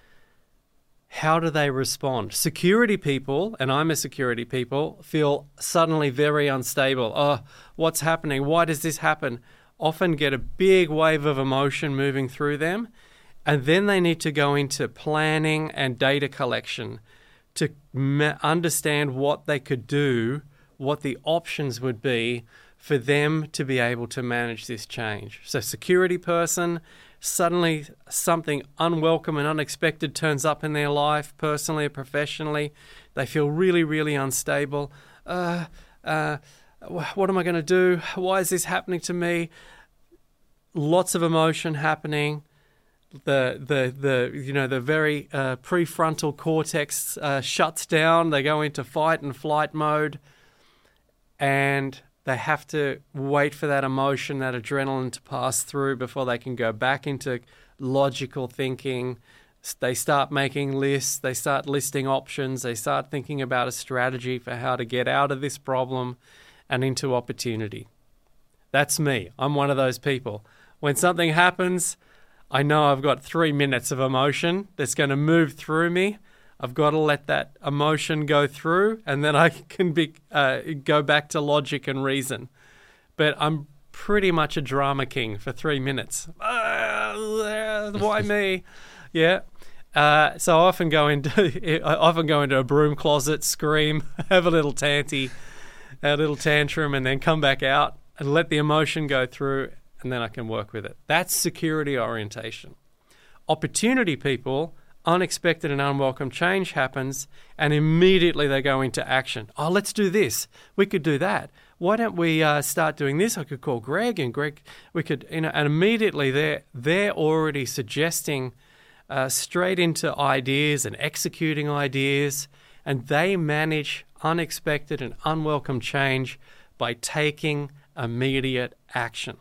how do they respond? Security people, and I'm a security people, feel suddenly very unstable. Oh, what's happening? Why does this happen? Often get a big wave of emotion moving through them, and then they need to go into planning and data collection to ma- understand what they could do, what the options would be for them to be able to manage this change. So security person, suddenly something unwelcome and unexpected turns up in their life, personally or professionally. They feel really, really unstable. Uh, uh, what am I going to do? Why is this happening to me? Lots of emotion happening. The the the you know the very uh, prefrontal cortex uh, shuts down. They go into fight and flight mode, and they have to wait for that emotion, that adrenaline to pass through before they can go back into logical thinking. They start making lists. They start listing options. They start thinking about a strategy for how to get out of this problem and into opportunity. That's me. I'm one of those people. When something happens, I know I've got three minutes of emotion that's going to move through me. I've got to let that emotion go through, and then I can be uh, go back to logic and reason. But I'm pretty much a drama king for three minutes. Uh, why me? Yeah. Uh, so I often go into I often go into a broom closet, scream, have a little tanty, a little tantrum, and then come back out and let the emotion go through, and then I can work with it. That's security orientation. Opportunity people. Unexpected and unwelcome change happens, and immediately they go into action. Oh, let's do this. We could do that. Why don't we uh, start doing this? I could call Greg, and Greg, we could, you know, and immediately they're they're already suggesting uh, straight into ideas and executing ideas, and they manage unexpected and unwelcome change by taking immediate action.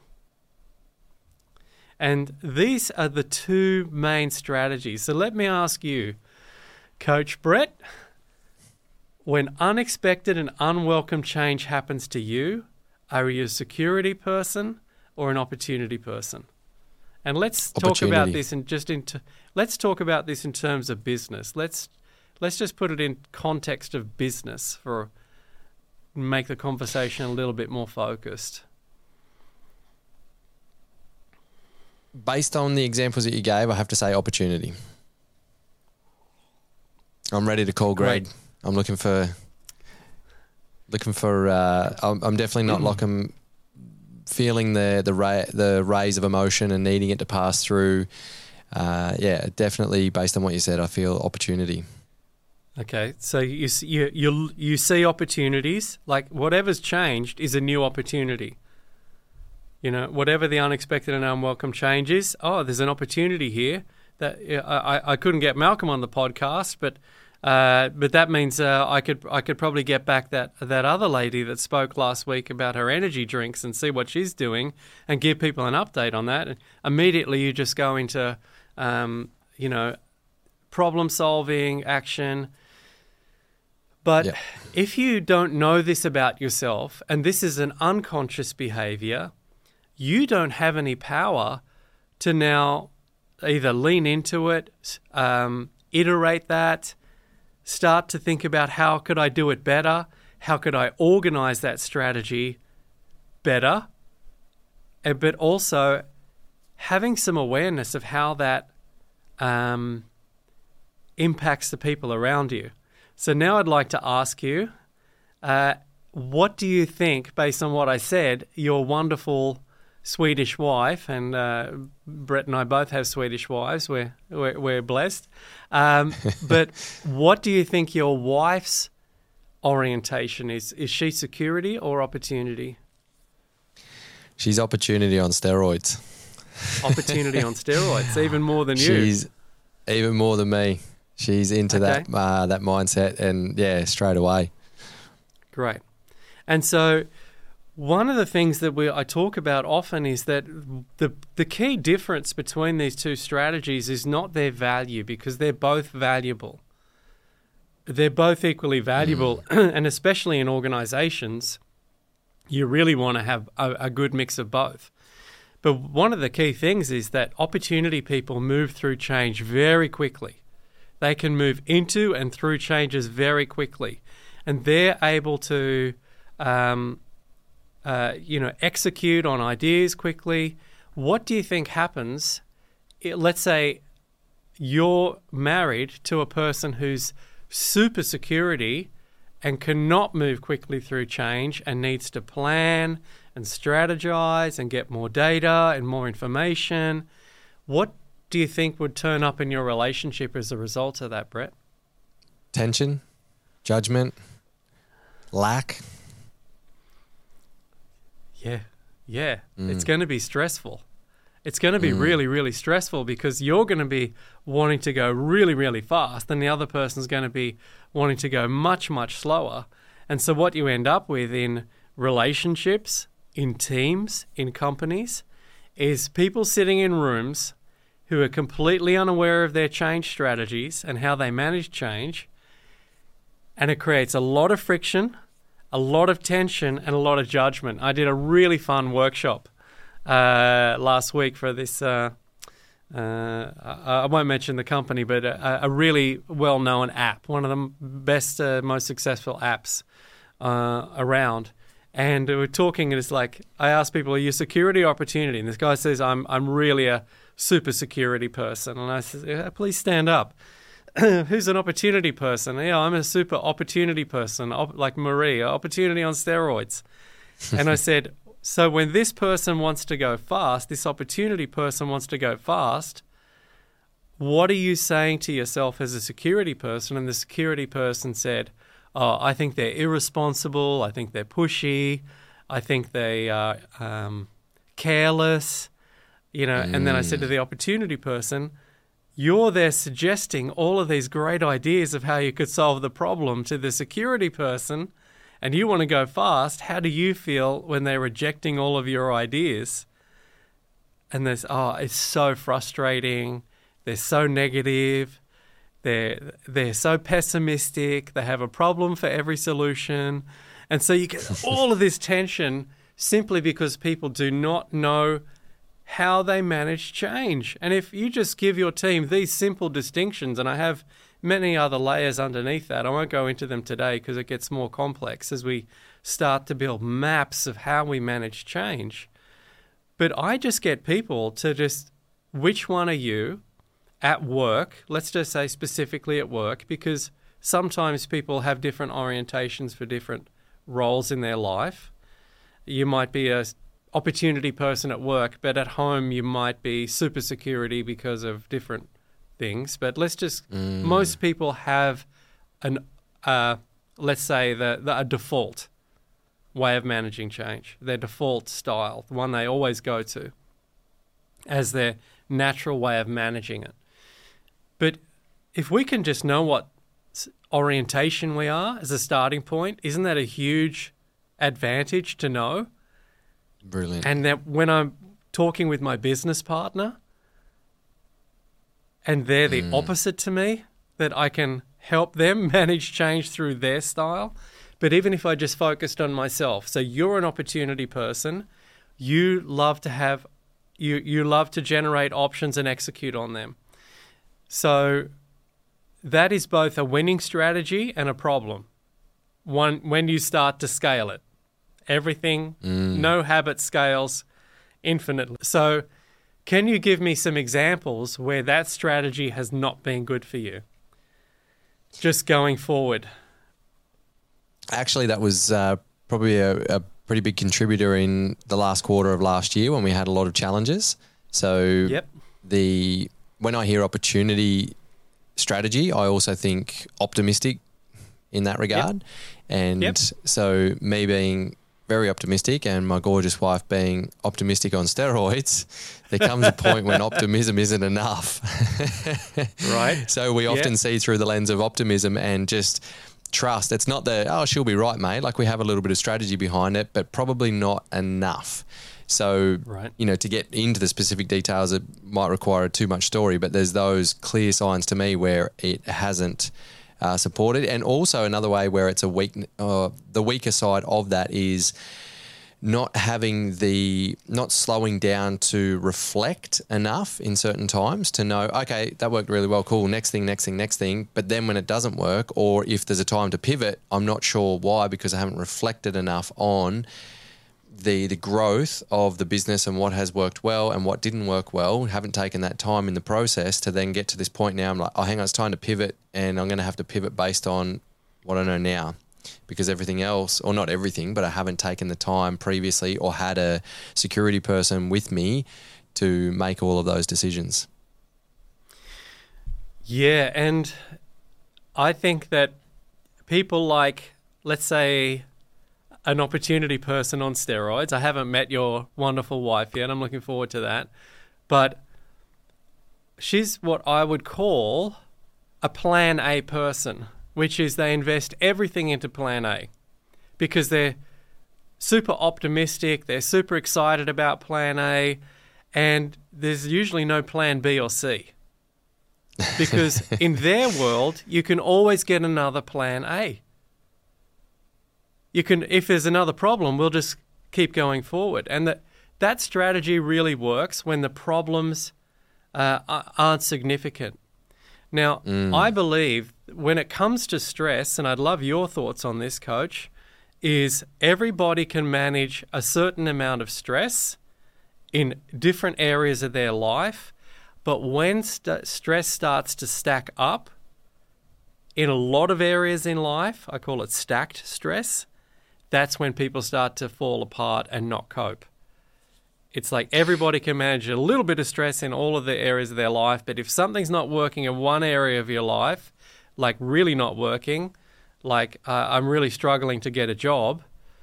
And these are the two main strategies. So let me ask you, Coach Brett, when unexpected and unwelcome change happens to you, are you a security person or an opportunity person? And let's talk about this in just in t- let's talk about this in terms of business. Let's let's just put it in context of business for make the conversation a little bit more focused. Based on the examples that you gave, I have to say opportunity. I'm ready to call Greg. Great. I'm looking for, looking for. Uh, I'm, I'm definitely not looking, feeling the the ra- the raise of emotion and needing it to pass through. Uh, yeah, definitely. Based on what you said, I feel opportunity. Okay, so you you you you see opportunities. Like whatever's changed is a new opportunity. You know, whatever the unexpected and unwelcome change is, oh, there's an opportunity here. That I, I couldn't get Malcolm on the podcast, but uh, but that means uh, I could I could probably get back that that other lady that spoke last week about her energy drinks and see what she's doing and give people an update on that. And immediately you just go into um, you know problem solving, action. But yeah. If you don't know this about yourself, and this is an unconscious behavior, you don't have any power to now either lean into it, um, iterate that, start to think about how could I do it better, how could I organize that strategy better, and, but also having some awareness of how that um, impacts the people around you. So now I'd like to ask you, uh, what do you think, based on what I said, your wonderful Swedish wife, and uh, Brett and I both have Swedish wives, we're, we're, we're blessed, um, but what do you think your wife's orientation is. Is she security or opportunity? She's opportunity on steroids. Opportunity on steroids, even more than you. She's even more than me. She's into Okay. that uh, that mindset, and yeah, straight away. Great. And so one of the things that we I talk about often is that the the key difference between these two strategies is not their value, because they're both valuable. They're both equally valuable, mm. and especially in organizations, you really want to have a, a good mix of both. But one of the key things is that opportunity people move through change very quickly. They can move into and through changes very quickly, and they're able to, um, uh, you know, execute on ideas quickly. What do you think happens? It, let's say you're married to a person who's super security and cannot move quickly through change and needs to plan and strategize and get more data and more information. What do you think would turn up in your relationship as a result of that, Brett? Tension, judgment, lack. Yeah, yeah. Mm. It's going to be stressful. It's going to be mm. really, really stressful, because you're going to be wanting to go really, really fast, and the other person's going to be wanting to go much, much slower. And so what you end up with in relationships, in teams, in companies, is people sitting in rooms who are completely unaware of their change strategies and how they manage change, and it creates a lot of friction, a lot of tension, and a lot of judgment. I did a really fun workshop uh, last week for this, uh, uh, I won't mention the company, but a, a really well-known app, one of the best, uh, most successful apps uh, around. And we we're talking, and it's like, I asked people, are you security or opportunity? And this guy says, I'm I'm really a super security person. And I said, yeah, please stand up. Who's an opportunity person? Yeah, I'm a super opportunity person, op- like Marie, opportunity on steroids. And I said, so when this person wants to go fast, this opportunity person wants to go fast, what are you saying to yourself as a security person? And the security person said, oh, I think they're irresponsible. I think they're pushy. I think they are um, careless. You know. Mm. And then I said to the opportunity person, you're there suggesting all of these great ideas of how you could solve the problem to the security person, and you want to go fast. How do you feel when they're rejecting all of your ideas? And there's, oh, it's so frustrating. They're so negative. They're, they're so pessimistic. They have a problem for every solution. And so you get all of this tension simply because people do not know how they manage change. And if you just give your team these simple distinctions, and I have many other layers underneath that, I won't go into them today because it gets more complex as we start to build maps of how we manage change. But I just get people to just, which one are you at work? Let's just say specifically at work, because sometimes people have different orientations for different roles in their life. You might be a opportunity person at work, but at home you might be super security because of different things. But let's just, mm. most people have an, uh, let's say, the, the a default way of managing change, their default style, the one they always go to as their natural way of managing it. But if we can just know what orientation we are as a starting point, isn't that a huge advantage to know? Brilliant. And that when I'm talking with my business partner and they're the mm. opposite to me, that I can help them manage change through their style. But even if I just focused on myself, so you're an opportunity person, you love to have, you you love to generate options and execute on them. So that is both a winning strategy and a problem. One, when you start to scale it. Everything, mm. no habit scales infinitely. So can you give me some examples where that strategy has not been good for you? Just going forward. Actually, that was uh, probably a, a pretty big contributor in the last quarter of last year when we had a lot of challenges. So yep. the when I hear opportunity strategy, I also think optimistic in that regard. Yep. And Yep. so me being very optimistic and my gorgeous wife being optimistic on steroids, there comes a point when optimism isn't enough. Right. So we often Yeah. see through the lens of optimism and just trust. It's not the, oh, she'll be right, mate. Like we have a little bit of strategy behind it, but probably not enough. So, Right. you know, to get into the specific details, it might require too much story, but there's those clear signs to me where it hasn't uh, supported. And also another way where it's a weak, uh, the weaker side of that is not having the, not slowing down to reflect enough in certain times to know, okay, that worked really well, cool, next thing, next thing, next thing. But then when it doesn't work, or if there's a time to pivot, I'm not sure why, because I haven't reflected enough on the the growth of the business and what has worked well and what didn't work well. Haven't taken that time in the process to then get to this point now. I'm like, oh, hang on, it's time to pivot, and I'm going to have to pivot based on what I know now, because everything else, or not everything, but I haven't taken the time previously or had a security person with me to make all of those decisions. Yeah, and I think that people like, let's say, an opportunity person on steroids. I haven't met your wonderful wife yet. I'm looking forward to that. But she's what I would call a plan A person, which is they invest everything into plan A because they're super optimistic, they're super excited about plan A, and there's usually no plan B or C. Because in their world, you can always get another plan A. You can, if there's another problem, we'll just keep going forward. And that that strategy really works when the problems uh, aren't significant. Now, mm. I believe when it comes to stress, and I'd love your thoughts on this, Coach, is everybody can manage a certain amount of stress in different areas of their life, but when st- stress starts to stack up in a lot of areas in life, I call it stacked stress, that's when people start to fall apart and not cope. It's like everybody can manage a little bit of stress in all of the areas of their life, but if something's not working in one area of your life, like really not working, like uh, I'm really struggling to get a job,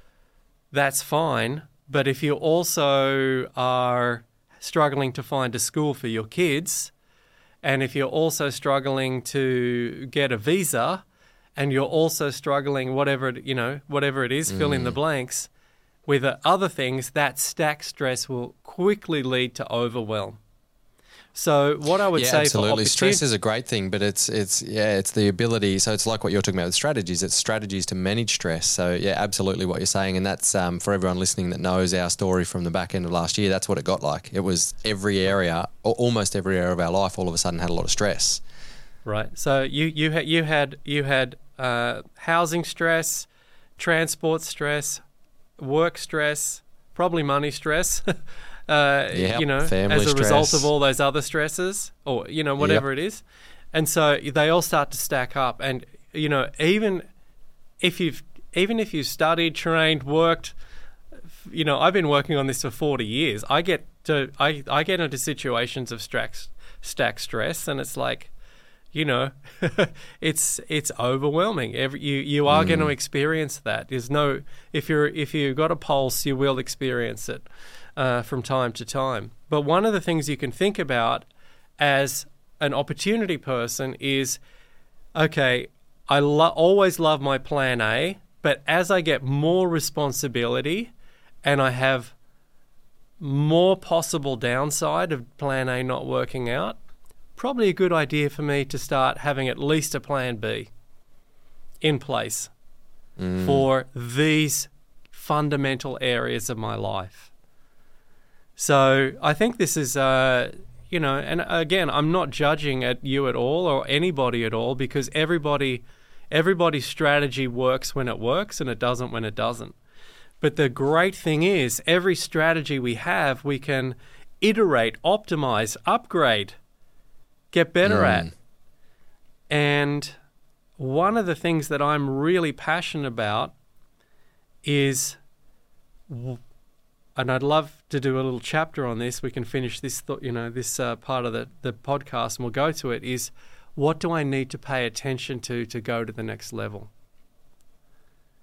that's fine. But if you also are struggling to find a school for your kids, and if you're also struggling to get a visa, and you're also struggling, whatever it, you know, whatever it is, mm. fill in the blanks, with uh, other things, that stack stress will quickly lead to overwhelm. So what I would yeah, say absolutely. for Stress is a great thing, but it's it's yeah, it's the ability. So it's like what you're talking about with strategies. It's strategies to manage stress. So yeah, absolutely what you're saying, and that's um, for everyone listening that knows our story from the back end of last year. That's what it got like. It was every area, or almost every area of our life, all of a sudden had a lot of stress. Right. So you you had you had you had uh, housing stress, transport stress, work stress, probably money stress. Uh, yep, you know, as a stress. result of all those other stresses, or you know, whatever yep. it is, and so they all start to stack up. And you know, even if you've even if you've studied, trained, worked, you know, I've been working on this for forty years. I get to I, I get into situations of stack stack stress, and it's like, you know, it's it's overwhelming. Every you you are mm. going to experience that. There's no if you're if you've got a pulse, you will experience it. Uh, from time to time. But one of the things you can think about as an opportunity person is, okay, I lo- always love my plan A, but as I get more responsibility and I have more possible downside of plan A not working out, probably a good idea for me to start having at least a plan B in place mm. for these fundamental areas of my life. So I think this is, uh, you know, and again, I'm not judging at you at all or anybody at all, because everybody, everybody's strategy works when it works and it doesn't when it doesn't. But the great thing is, every strategy we have, we can iterate, optimize, upgrade, get better mm. at. And one of the things that I'm really passionate about is... W- And I'd love to do a little chapter on this. We can finish this, th- you know, this uh, part of the, the podcast, and we'll go to it. Is what do I need to pay attention to to go to the next level?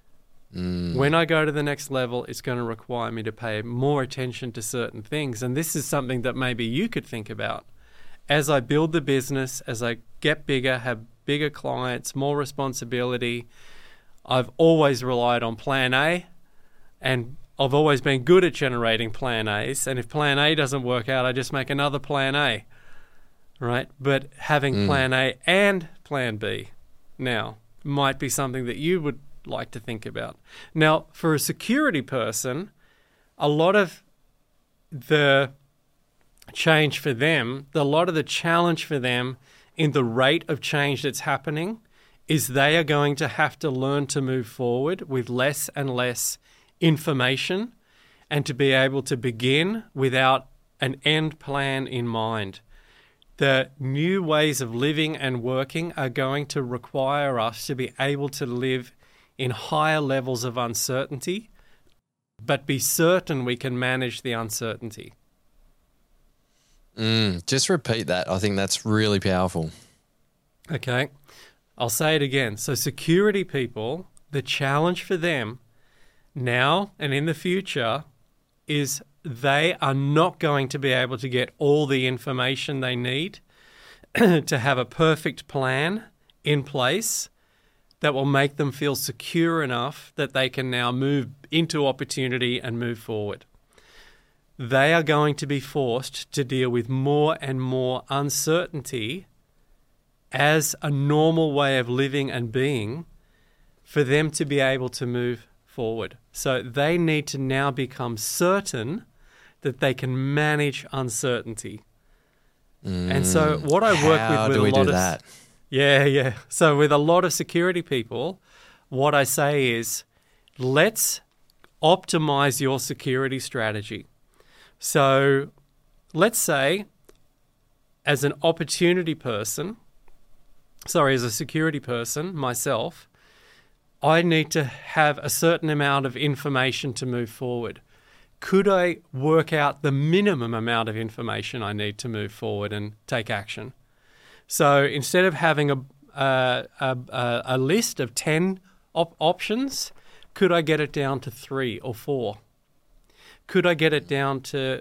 Mm. When I go to the next level, it's going to require me to pay more attention to certain things. And this is something that maybe you could think about. As I build the business, as I get bigger, have bigger clients, more responsibility, I've always relied on plan A, and I've always been good at generating plan A's. And if plan A doesn't work out, I just make another plan A, right? But having Mm. plan A and plan B now might be something that you would like to think about. Now, for a security person, a lot of the change for them, a lot of the challenge for them in the rate of change that's happening is they are going to have to learn to move forward with less and less information and to be able to begin without an end plan in mind. The new ways of living and working are going to require us to be able to live in higher levels of uncertainty, but be certain we can manage the uncertainty. Mm, just repeat that. I think that's really powerful. Okay, I'll say it again. So security people, the challenge for them now and in the future is they are not going to be able to get all the information they need to have a perfect plan in place that will make them feel secure enough that they can now move into opportunity and move forward. They are going to be forced to deal with more and more uncertainty as a normal way of living and being for them to be able to move forward. So they need to now become certain that they can manage uncertainty. Mm, and so what I work how with with do we a lot do of that? Yeah, yeah. So with a lot of security people, what I say is, let's optimize your security strategy. So let's say as an opportunity person, sorry, as a security person myself, I need to have a certain amount of information to move forward. Could I work out the minimum amount of information I need to move forward and take action? So instead of having a a, a, a list of ten op- options, could I get it down to three or four? Could I get it down to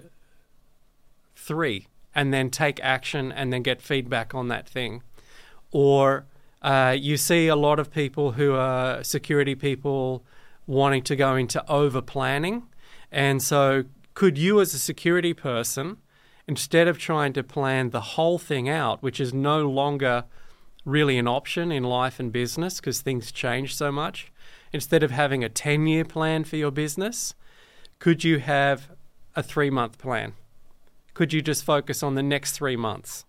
three and then take action and then get feedback on that thing? Or uh, you see a lot of people who are security people wanting to go into over-planning. And so could you as a security person, instead of trying to plan the whole thing out, which is no longer really an option in life and business because things change so much, instead of having a ten-year plan for your business, could you have a three-month plan? Could you just focus on the next three months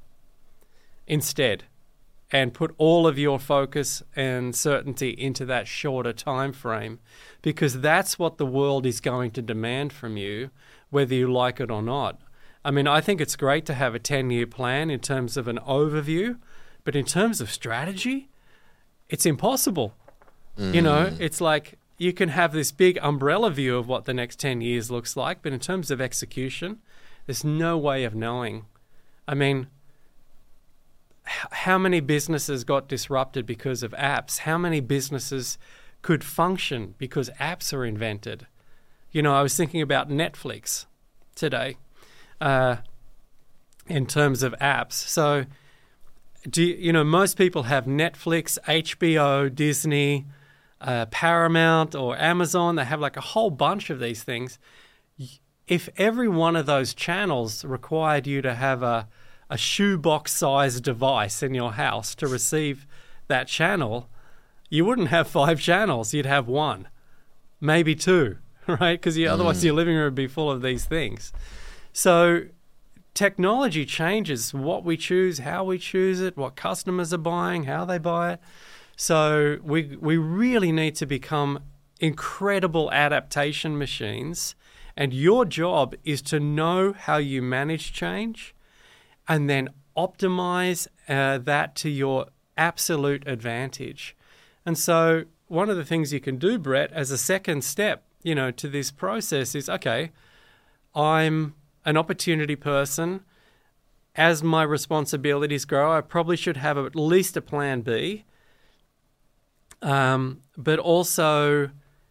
instead and put all of your focus and certainty into that shorter time frame? Because that's what the world is going to demand from you, whether you like it or not. I mean, I think it's great to have a ten-year plan in terms of an overview, but in terms of strategy, it's impossible. Mm. You know, it's like you can have this big umbrella view of what the next ten years looks like, but in terms of execution, there's no way of knowing. I mean, h- how many businesses got disrupted because of apps? How many businesses could function because apps are invented? You know, I was thinking about Netflix today. Uh, in terms of apps. So, do you, you know, most people have Netflix, H B O, Disney, uh, Paramount, or Amazon. They have like a whole bunch of these things. If every one of those channels required you to have a, a shoebox-sized device in your house to receive that channel, you wouldn't have five channels. You'd have one, maybe two, right? Because mm. otherwise your living room would be full of these things. So technology changes what we choose, how we choose it, what customers are buying, how they buy it. So we we really need to become incredible adaptation machines. And your job is to know how you manage change and then optimize uh, that to your absolute advantage. And so one of the things you can do, Brett, as a second step, you know, to this process is, okay, I'm an opportunity person. As my responsibilities grow, I probably should have at least a plan B. Um, but also,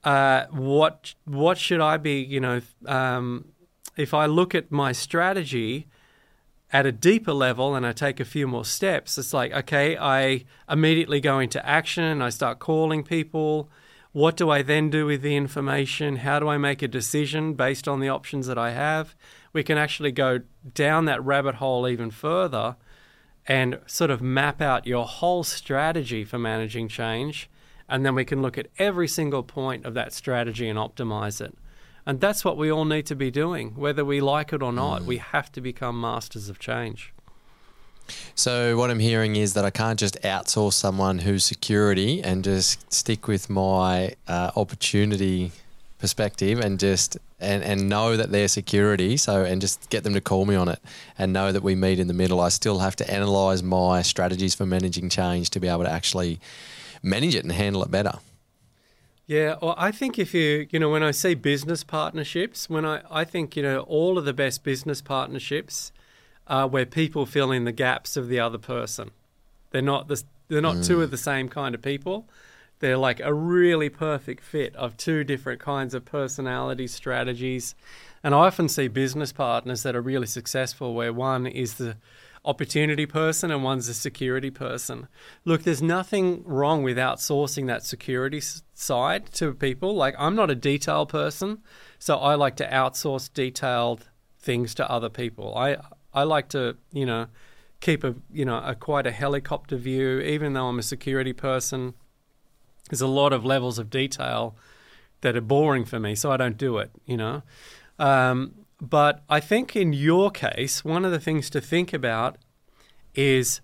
uh, what what should I be, you know, um, if I look at my strategy at a deeper level and I take a few more steps, it's like, okay, I immediately go into action. I start calling people. What do I then do with the information? How do I make a decision based on the options that I have? We can actually go down that rabbit hole even further and sort of map out your whole strategy for managing change. And then we can look at every single point of that strategy and optimize it. And that's what we all need to be doing, whether we like it or not. Mm. We have to become masters of change. So what I'm hearing is that I can't just outsource someone who's security and just stick with my uh, opportunity perspective and just and, and know that they're security. So and just get them to call me on it and know that we meet in the middle. I still have to analyze my strategies for managing change to be able to actually manage it and handle it better. Yeah, well, I think if you, you know, when I say business partnerships, when I, I think, you know, all of the best business partnerships are where people fill in the gaps of the other person. They're not the, they're not mm. two of the same kind of people. They're like a really perfect fit of two different kinds of personality strategies. And I often see business partners that are really successful where one is the opportunity person and one's a security person. Look, there's nothing wrong with outsourcing that security side to people. Like, I'm not a detail person, so I like to outsource detailed things to other people. I I like to, you know, keep a, you know, a quite a helicopter view. Even though I'm a security person, there's a lot of levels of detail that are boring for me, so I don't do it, you know. Um, But I think in your case, one of the things to think about is,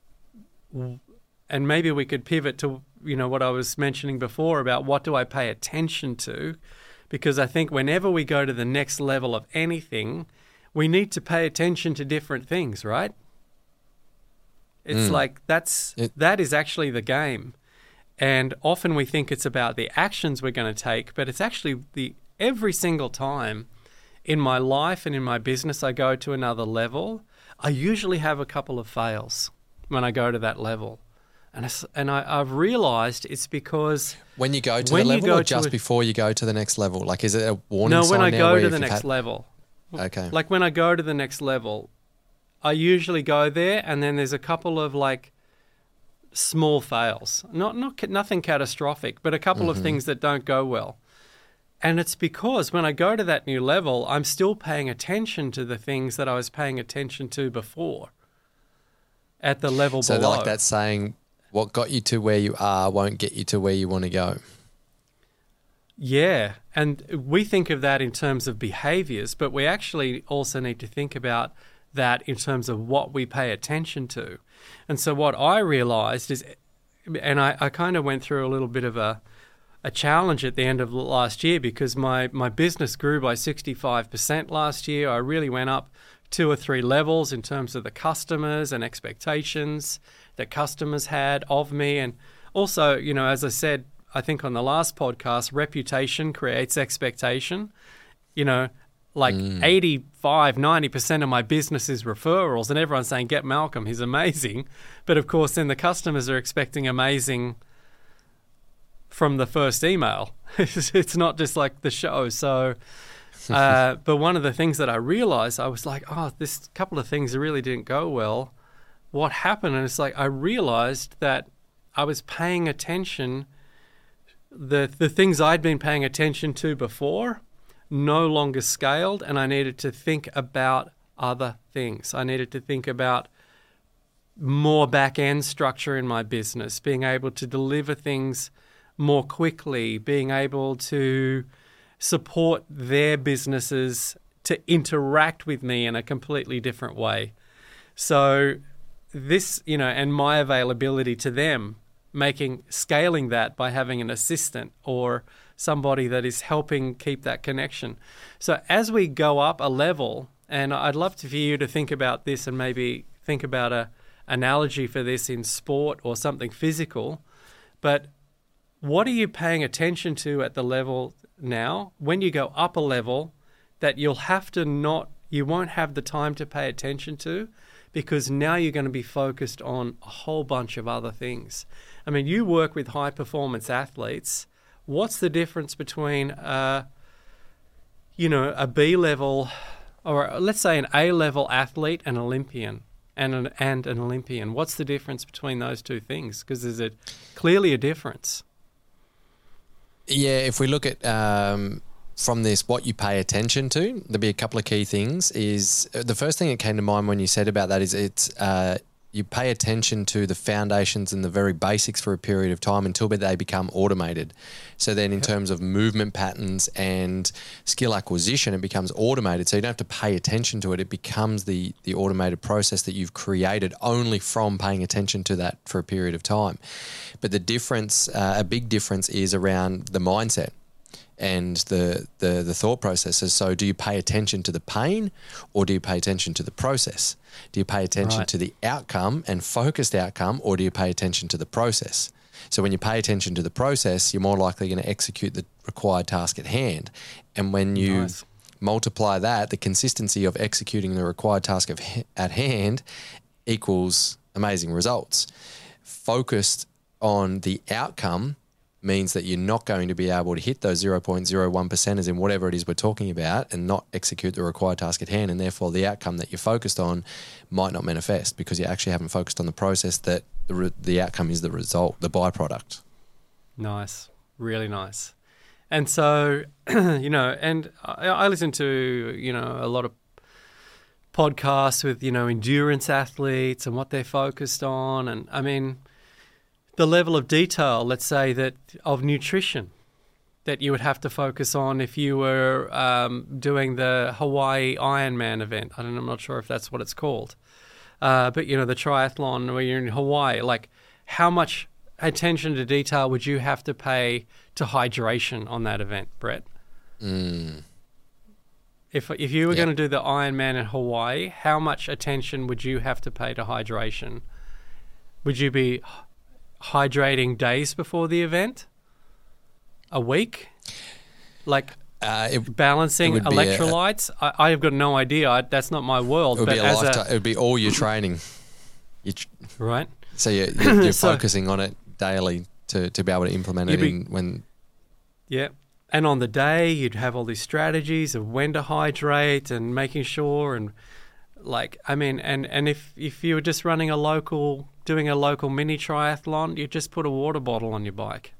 and maybe we could pivot to, you know, what I was mentioning before about what do I pay attention to, because I think whenever we go to the next level of anything, we need to pay attention to different things, right? It's mm. like that's it, that is actually the game. And often we think it's about the actions we're going to take, but it's actually the every single time in my life and in my business I go to another level, I usually have a couple of fails when I go to that level. And, I, and I, I've realised it's because... When you go to the level or just a, before you go to the next level? Like, is it a warning no, sign when I now go where to the next had... level. Okay. Like when I go to the next level, I usually go there and then there's a couple of like small fails. Not, not nothing catastrophic, but a couple mm-hmm. of things that don't go well. And it's because when I go to that new level, I'm still paying attention to the things that I was paying attention to before at the level so below. So like that saying, what got you to where you are won't get you to where you want to go. Yeah. And we think of that in terms of behaviors, but we actually also need to think about that in terms of what we pay attention to. And so what I realized is, and I, I kind of went through a little bit of a, a challenge at the end of last year because my, my business grew by sixty-five percent last year. I really went up two or three levels in terms of the customers and expectations that customers had of me. And also, you know, as I said, I think on the last podcast, reputation creates expectation. You know, like mm. eighty-five, ninety percent of my business is referrals and everyone's saying, get Malcolm, he's amazing. But of course, then the customers are expecting amazing from the first email. It's not just like the show. So, uh, but one of the things that I realized, I was like, oh, this couple of things really didn't go well. What happened? And it's like, I realized that I was paying attention, the the things I'd been paying attention to before no longer scaled, and I needed to think about other things. I needed to think about more back-end structure in my business, being able to deliver things more quickly, being able to support their businesses to interact with me in a completely different way. So this, you know, and my availability to them, making, scaling that by having an assistant or somebody that is helping keep that connection. So as we go up a level, and I'd love to, for you to think about this and maybe think about a analogy for this in sport or something physical, but what are you paying attention to at the level now? When you go up a level that you'll have to not, you won't have the time to pay attention to, because now you're going to be focused on a whole bunch of other things. I mean, you work with high performance athletes. what's the difference between, uh, you know, a B level, or let's say an A level athlete and Olympian, and an and an Olympian? What's the difference between those two things? Because there's a clearly a difference. Yeah, if we look at um, from this, what you pay attention to, there'll be a couple of key things. Is uh, the first thing that came to mind when you said about that is it's uh, you pay attention to the foundations and the very basics for a period of time until they become automated. So then in Yep. terms of movement patterns and skill acquisition, it becomes automated. So you don't have to pay attention to it. It becomes the, the automated process that you've created only from paying attention to that for a period of time. But the difference, uh, a big difference is around the mindset and the, the the thought processes. So do you pay attention to the pain, or do you pay attention to the process? Do you pay attention Right. to the outcome and focused outcome, or do you pay attention to the process? So when you pay attention to the process, you're more likely going to execute the required task at hand. And when you Nice. multiply that, the consistency of executing the required task of at hand equals amazing results. Focused on the outcome means that you're not going to be able to hit those zero point zero one percent as in whatever it is we're talking about and not execute the required task at hand, and therefore the outcome that you're focused on might not manifest because you actually haven't focused on the process that the, re- the outcome is the result, the byproduct. Nice, really nice. And so, you know, and I, I listen to, you know, a lot of podcasts with, you know, endurance athletes and what they're focused on. And I mean, the level of detail, let's say, that of nutrition that you would have to focus on if you were um, doing the Hawaii Ironman event. I don't know, I'm not sure if that's what it's called. Uh, but, you know, the triathlon where you're in Hawaii, like how much attention to detail would you have to pay to hydration on that event, Brett? Mm. If if you were Yeah. going to do the Ironman in Hawaii, how much attention would you have to pay to hydration? Would you be hydrating days before the event? A week? Like Uh, it, balancing it would be a- electrolytes? I I have got no idea. I, that's not my world. it would but be a as lifetime. It would be all your training. You tr- right? so you're, you're, you're So- focusing on it daily to, to be able to implement You'd it be- in when. Yeah. And on the day, you'd have all these strategies of when to hydrate and making sure and like, I mean, and, and if, if you were just running a local, doing a local mini triathlon, you just put a water bottle on your bike,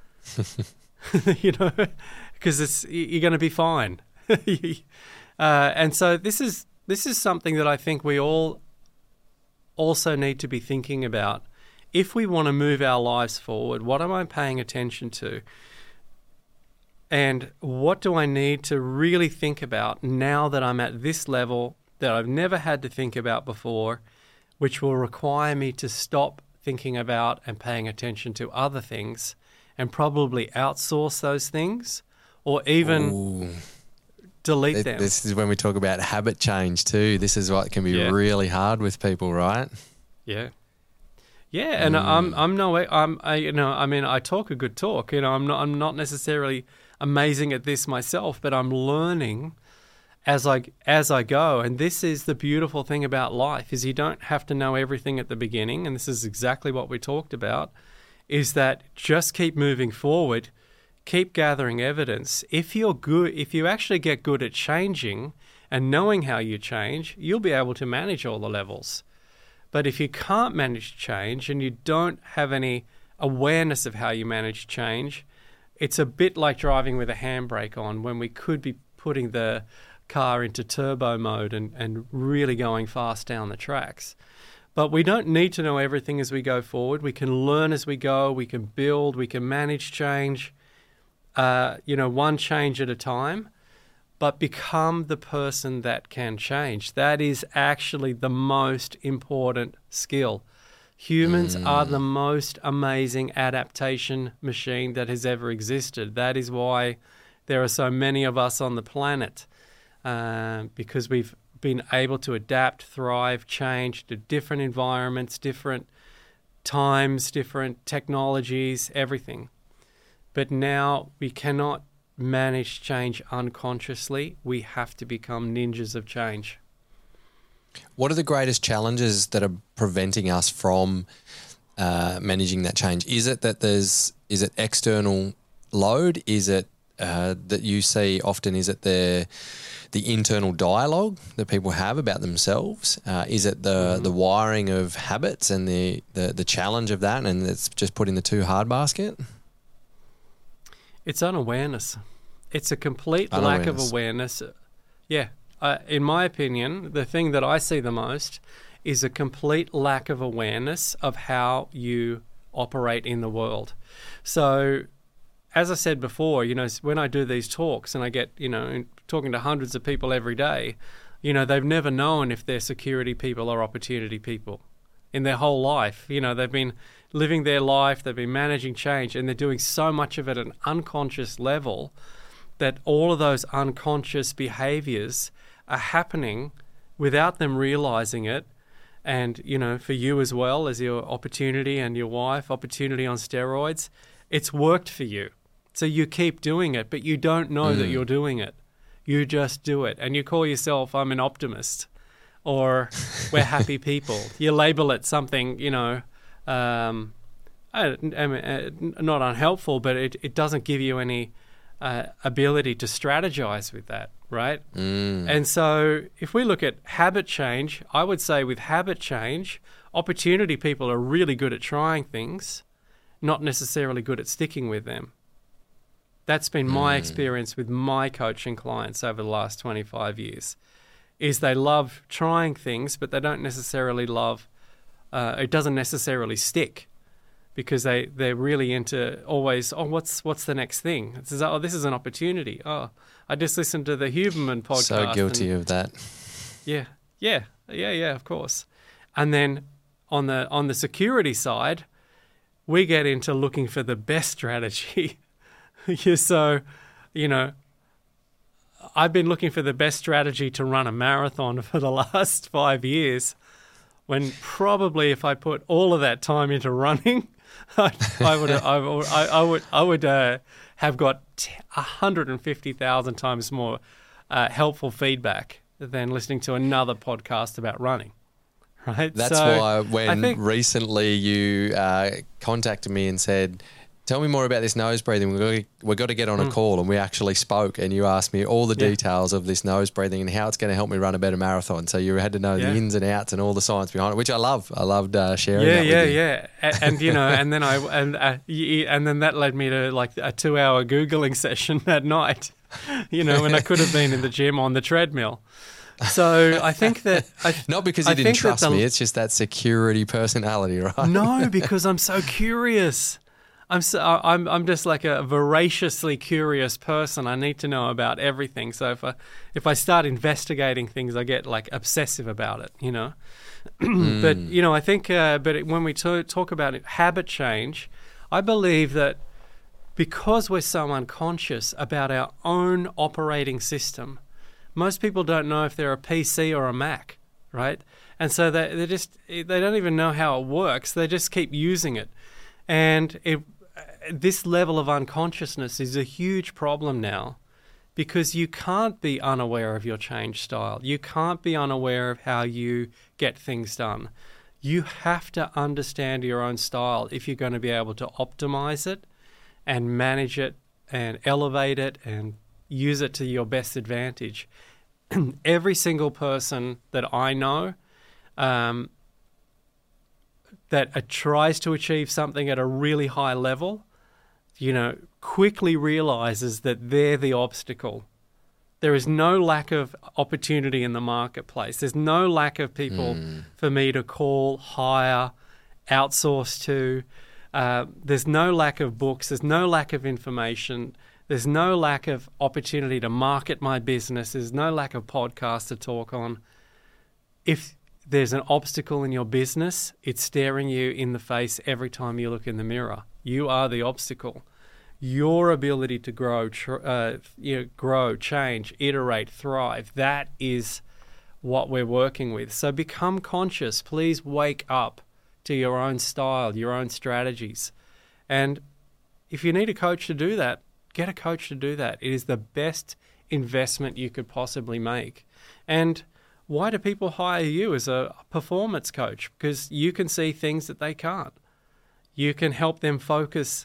you know, because it's, you're going to be fine. uh, and so this is, this is something that I think we all also need to be thinking about. If we want to move our lives forward, what am I paying attention to? And what do I need to really think about now that I'm at this level that I've never had to think about before, which will require me to stop thinking about and paying attention to other things and probably outsource those things or even Ooh. delete Th- them. This is when we talk about habit change too. This is what can be Yeah. really hard with people, right? Yeah. Yeah, and I'm I'm no way I'm I you know I mean I talk a good talk, you know I'm not I'm not necessarily amazing at this myself, but I'm learning as I as I go. And this is the beautiful thing about life is you don't have to know everything at the beginning, and this is exactly what we talked about, is that just keep moving forward, keep gathering evidence. If you're good, if you actually get good at changing and knowing how you change, you'll be able to manage all the levels. But if you can't manage change and you don't have any awareness of how you manage change, it's a bit like driving with a handbrake on when we could be putting the car into turbo mode and, and really going fast down the tracks. But we don't need to know everything as we go forward. We can learn as we go. We can build. We can manage change, uh, you know, one change at a time. But become the person that can change. That is actually the most important skill. Humans mm. are the most amazing adaptation machine that has ever existed. That is why there are so many of us on the planet, uh, because we've been able to adapt, thrive, change to different environments, different times, different technologies, everything. But now we cannot manage change unconsciously. We have to become ninjas of change. What are the greatest challenges that are preventing us from uh, managing that change? Is it that there's is it external load? Is it uh, that you see often? Is it the the internal dialogue that people have about themselves? Uh, is it the mm-hmm. the wiring of habits and the, the the challenge of that, and it's just put in the too hard basket? It's unawareness. It's a complete lack of awareness. Yeah. Uh, in my opinion, the thing that I see the most is a complete lack of awareness of how you operate in the world. So, as I said before, you know, when I do these talks and I get, you know, talking to hundreds of people every day, you know, they've never known if they're security people or opportunity people in their whole life. You know, they've been living their life, they've been managing change, and they're doing so much of it at an unconscious level that all of those unconscious behaviors are happening without them realizing it. And, you know, for you as well as your opportunity and your wife, opportunity on steroids, it's worked for you. So you keep doing it, but you don't know mm. that you're doing it. You just do it. And you call yourself, I'm an optimist, or we're happy people. You label it something, you know, um, I, I mean, not unhelpful, but it, it doesn't give you any Uh, ability to strategize with that, right? Mm. And so if we look at habit change, I would say with habit change, opportunity people are really good at trying things, not necessarily good at sticking with them. That's been my mm. experience with my coaching clients over the last twenty-five years, is they love trying things, but they don't necessarily love, uh, it doesn't necessarily stick. Because they, they're really into always, oh, what's what's the next thing? It says, oh, this is an opportunity. Oh, I just listened to the Huberman podcast. So guilty and, of that. Yeah, yeah, yeah, yeah, of course. And then on the on the security side, we get into looking for the best strategy. So, you know, I've been looking for the best strategy to run a marathon for the last five years, when probably if I put all of that time into running, I, I would I, I, I would I would uh, have got one hundred fifty thousand times more uh, helpful feedback than listening to another podcast about running. Right. That's so why when think, recently you uh, contacted me and said, tell me more about this nose breathing. We've got to, we've got to get on a mm. call, and we actually spoke, and you asked me all the yeah. details of this nose breathing and how it's going to help me run a better marathon. So you had to know yeah. the ins and outs and all the science behind it, which I love. I loved uh, sharing yeah, that yeah, with you. Yeah, yeah, and, and you know, and then I and uh, and then that led me to like a two-hour Googling session that night. You know, when I could have been in the gym on the treadmill. So I think that I, not because you I didn't trust the, me, it's just that security personality, right? No, because I'm so curious. I'm so, I'm I'm just like a voraciously curious person. I need to know about everything. So if I if I start investigating things, I get like obsessive about it, you know. mm. But you know, I think. Uh, but it, when we t- talk about it, habit change, I believe that because we're so unconscious about our own operating system, most people don't know if they're a P C or a Mac, right? And so they they just they don't even know how it works. They just keep using it, and it. This level of unconsciousness is a huge problem now, because you can't be unaware of your change style. You can't be unaware of how you get things done. You have to understand your own style if you're going to be able to optimize it and manage it and elevate it and use it to your best advantage. Every single person that I know um, that uh, tries to achieve something at a really high level, you know, quickly realizes that they're the obstacle. There is no lack of opportunity in the marketplace. There's no lack of people mm. for me to call, hire, outsource to. Uh, there's no lack of books. There's no lack of information. There's no lack of opportunity to market my business. There's no lack of podcasts to talk on. If there's an obstacle in your business, it's staring you in the face every time you look in the mirror. You are the obstacle. Your ability to grow, tr- uh, you know, grow, change, iterate, thrive, that is what we're working with. So become conscious. Please wake up to your own style, your own strategies. And if you need a coach to do that, get a coach to do that. It is the best investment you could possibly make. And why do people hire you as a performance coach? Because you can see things that they can't. You can help them focus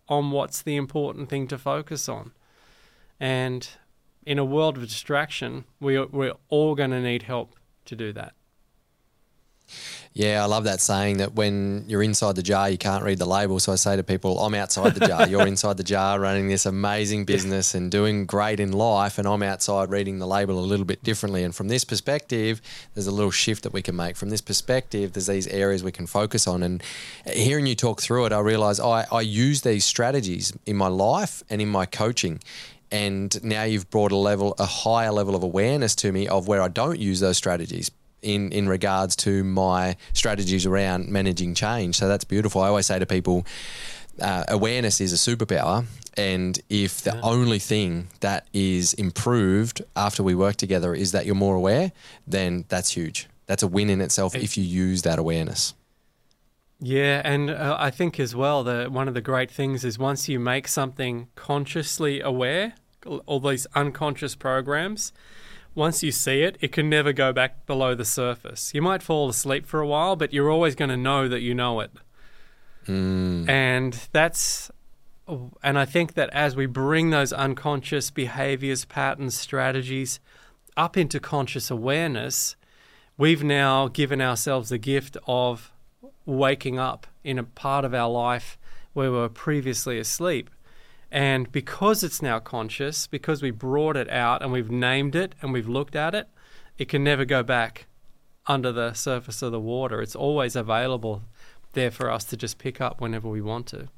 on what's the important thing to focus on. And in a world of distraction, we, we're all going to need help to do that. Yeah, I love that saying that when you're inside the jar, you can't read the label. So I say to people, I'm outside the jar. You're inside the jar running this amazing business and doing great in life, and I'm outside reading the label a little bit differently. And from this perspective, there's a little shift that we can make. From this perspective, there's these areas we can focus on. And hearing you talk through it, I realise I, I use these strategies in my life and in my coaching. And now you've brought a level, a higher level of awareness to me of where I don't use those strategies in, in regards to my strategies around managing change. So that's beautiful. I always say to people, uh, awareness is a superpower. And if the yeah. only thing that is improved after we work together is that you're more aware, then that's huge. That's a win in itself it, if you use that awareness. Yeah, and uh, I think as well that one of the great things is once you make something consciously aware, all these unconscious programs, once you see it, it can never go back below the surface. You might fall asleep for a while, but you're always going to know that you know it. Mm. And that's, and I think that as we bring those unconscious behaviors, patterns, strategies up into conscious awareness, we've now given ourselves the gift of waking up in a part of our life where we were previously asleep. And because it's now conscious, because we brought it out and we've named it and we've looked at it, it can never go back under the surface of the water. It's always available there for us to just pick up whenever we want to.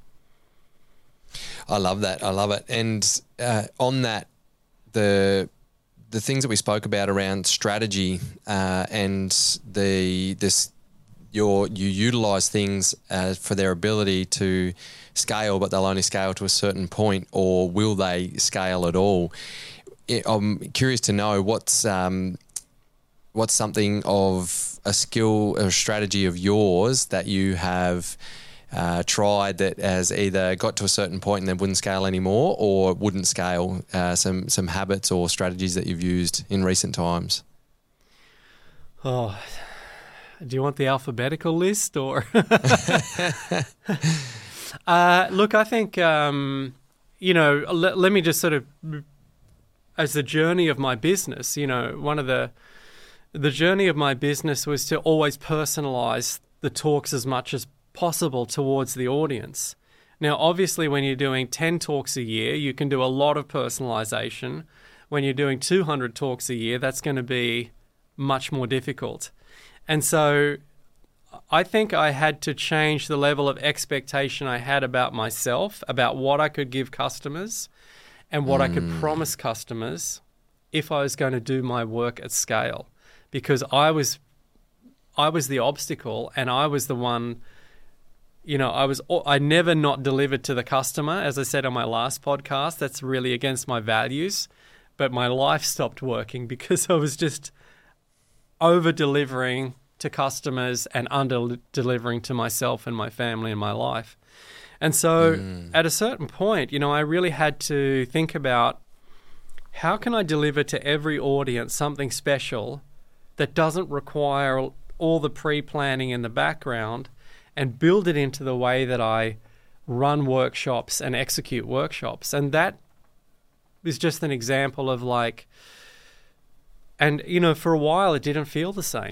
I love that. I love it. And uh, on that, the the things that we spoke about around strategy uh, and the this your you utilize things uh, for their ability to scale, but they'll only scale to a certain point, or will they scale at all? I'm curious to know what's um, what's something of a skill or strategy of yours that you have uh, tried that has either got to a certain point and then wouldn't scale anymore, or wouldn't scale. Uh, some some habits or strategies that you've used in recent times. Oh, do you want the alphabetical list or? Uh, look, I think, um, you know, let, let me just sort of, as the journey of my business, you know, one of the, the journey of my business was to always personalize the talks as much as possible towards the audience. Now, obviously, when you're doing ten talks a year, you can do a lot of personalization. When you're doing two hundred talks a year, that's going to be much more difficult. And so I think I had to change the level of expectation I had about myself, about what I could give customers and what mm. I could promise customers if I was going to do my work at scale. Because I was I was the obstacle, and I was the one, you know, I was I never not delivered to the customer. As I said on my last podcast, that's really against my values. But my life stopped working because I was just over-delivering to customers and under-delivering to myself and my family and my life. And so mm. at a certain point, you know, I really had to think about how can I deliver to every audience something special that doesn't require all the pre-planning in the background, and build it into the way that I run workshops and execute workshops. And that is just an example of like, and, you know, for a while it didn't feel the same.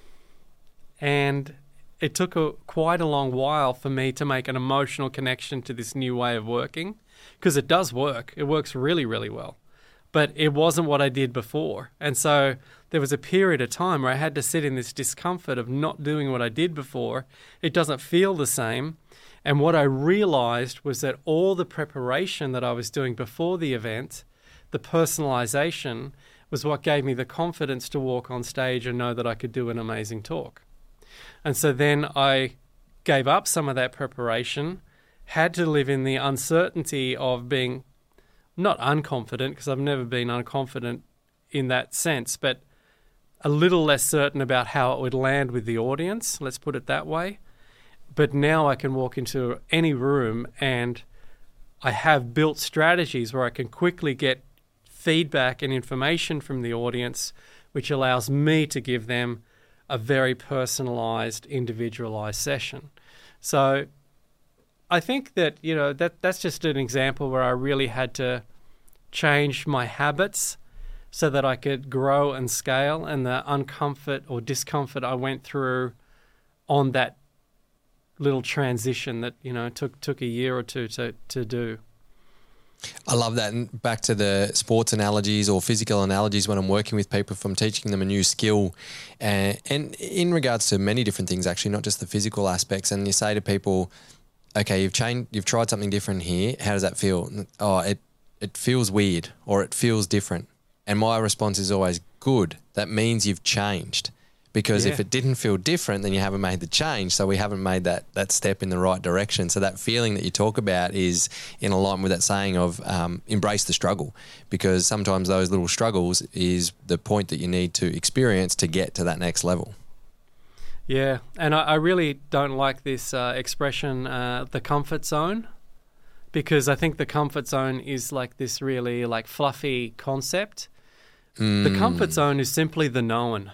And it took a, quite a long while for me to make an emotional connection to this new way of working, because it does work. It works really, really well. But it wasn't what I did before. And so there was a period of time where I had to sit in this discomfort of not doing what I did before. It doesn't feel the same. And what I realized was that all the preparation that I was doing before the event, the personalization, was what gave me the confidence to walk on stage and know that I could do an amazing talk. And so then I gave up some of that preparation, had to live in the uncertainty of being not unconfident, because I've never been unconfident in that sense, but a little less certain about how it would land with the audience, let's put it that way. But now I can walk into any room and I have built strategies where I can quickly get feedback and information from the audience, which allows me to give them a very personalized, individualized session. So I think that, you know, that that's just an example where I really had to change my habits so that I could grow and scale, and the uncomfort or discomfort I went through on that little transition that, you know, took took a year or two to, to do. I love that. And back to the sports analogies or physical analogies when I'm working with people, from teaching them a new skill, uh, and in regards to many different things, actually, not just the physical aspects. And you say to people, okay, you've changed, you've tried something different here. How does that feel? Oh, it, it feels weird, or it feels different. And my response is always, good. That means you've changed. Because Yeah. if it didn't feel different, then you haven't made the change. So we haven't made that that step in the right direction. So that feeling that you talk about is in alignment with that saying of um, embrace the struggle, because sometimes those little struggles is the point that you need to experience to get to that next level. Yeah, and I, I really don't like this uh, expression, uh, the comfort zone, because I think the comfort zone is like this really like fluffy concept. Mm. The comfort zone is simply the known.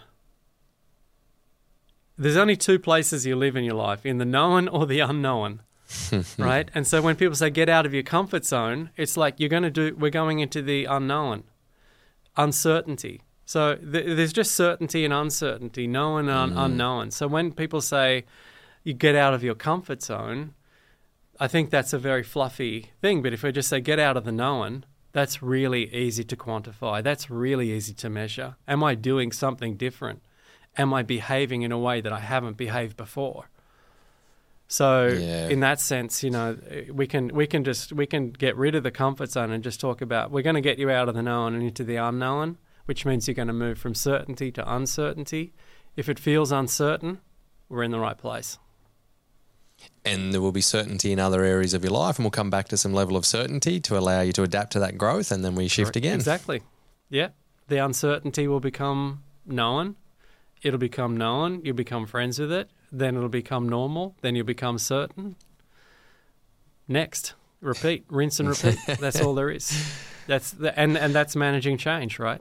There's only two places you live in your life, in the known or the unknown, right? And so when people say get out of your comfort zone, it's like you're going to do, we're going into the unknown, uncertainty. So th- there's just certainty and uncertainty, known and un- Mm. unknown. So when people say you get out of your comfort zone, I think that's a very fluffy thing. But if we just say get out of the known, that's really easy to quantify. That's really easy to measure. Am I doing something different? Am I behaving in a way that I haven't behaved before? So Yeah. in that sense, you know, we can we can just we can get rid of the comfort zone and just talk about, we're going to get you out of the known and into the unknown, which means you're going to move from certainty to uncertainty. If it feels uncertain, we're in the right place. And there will be certainty in other areas of your life, and we'll come back to some level of certainty to allow you to adapt to that growth, and then we shift again. Exactly. Yeah. The uncertainty will become known. It'll become known. You'll become friends with it. Then it'll become normal. Then you'll become certain. Next. Repeat. Rinse and repeat. That's all there is. That's the, and, and that's managing change, right?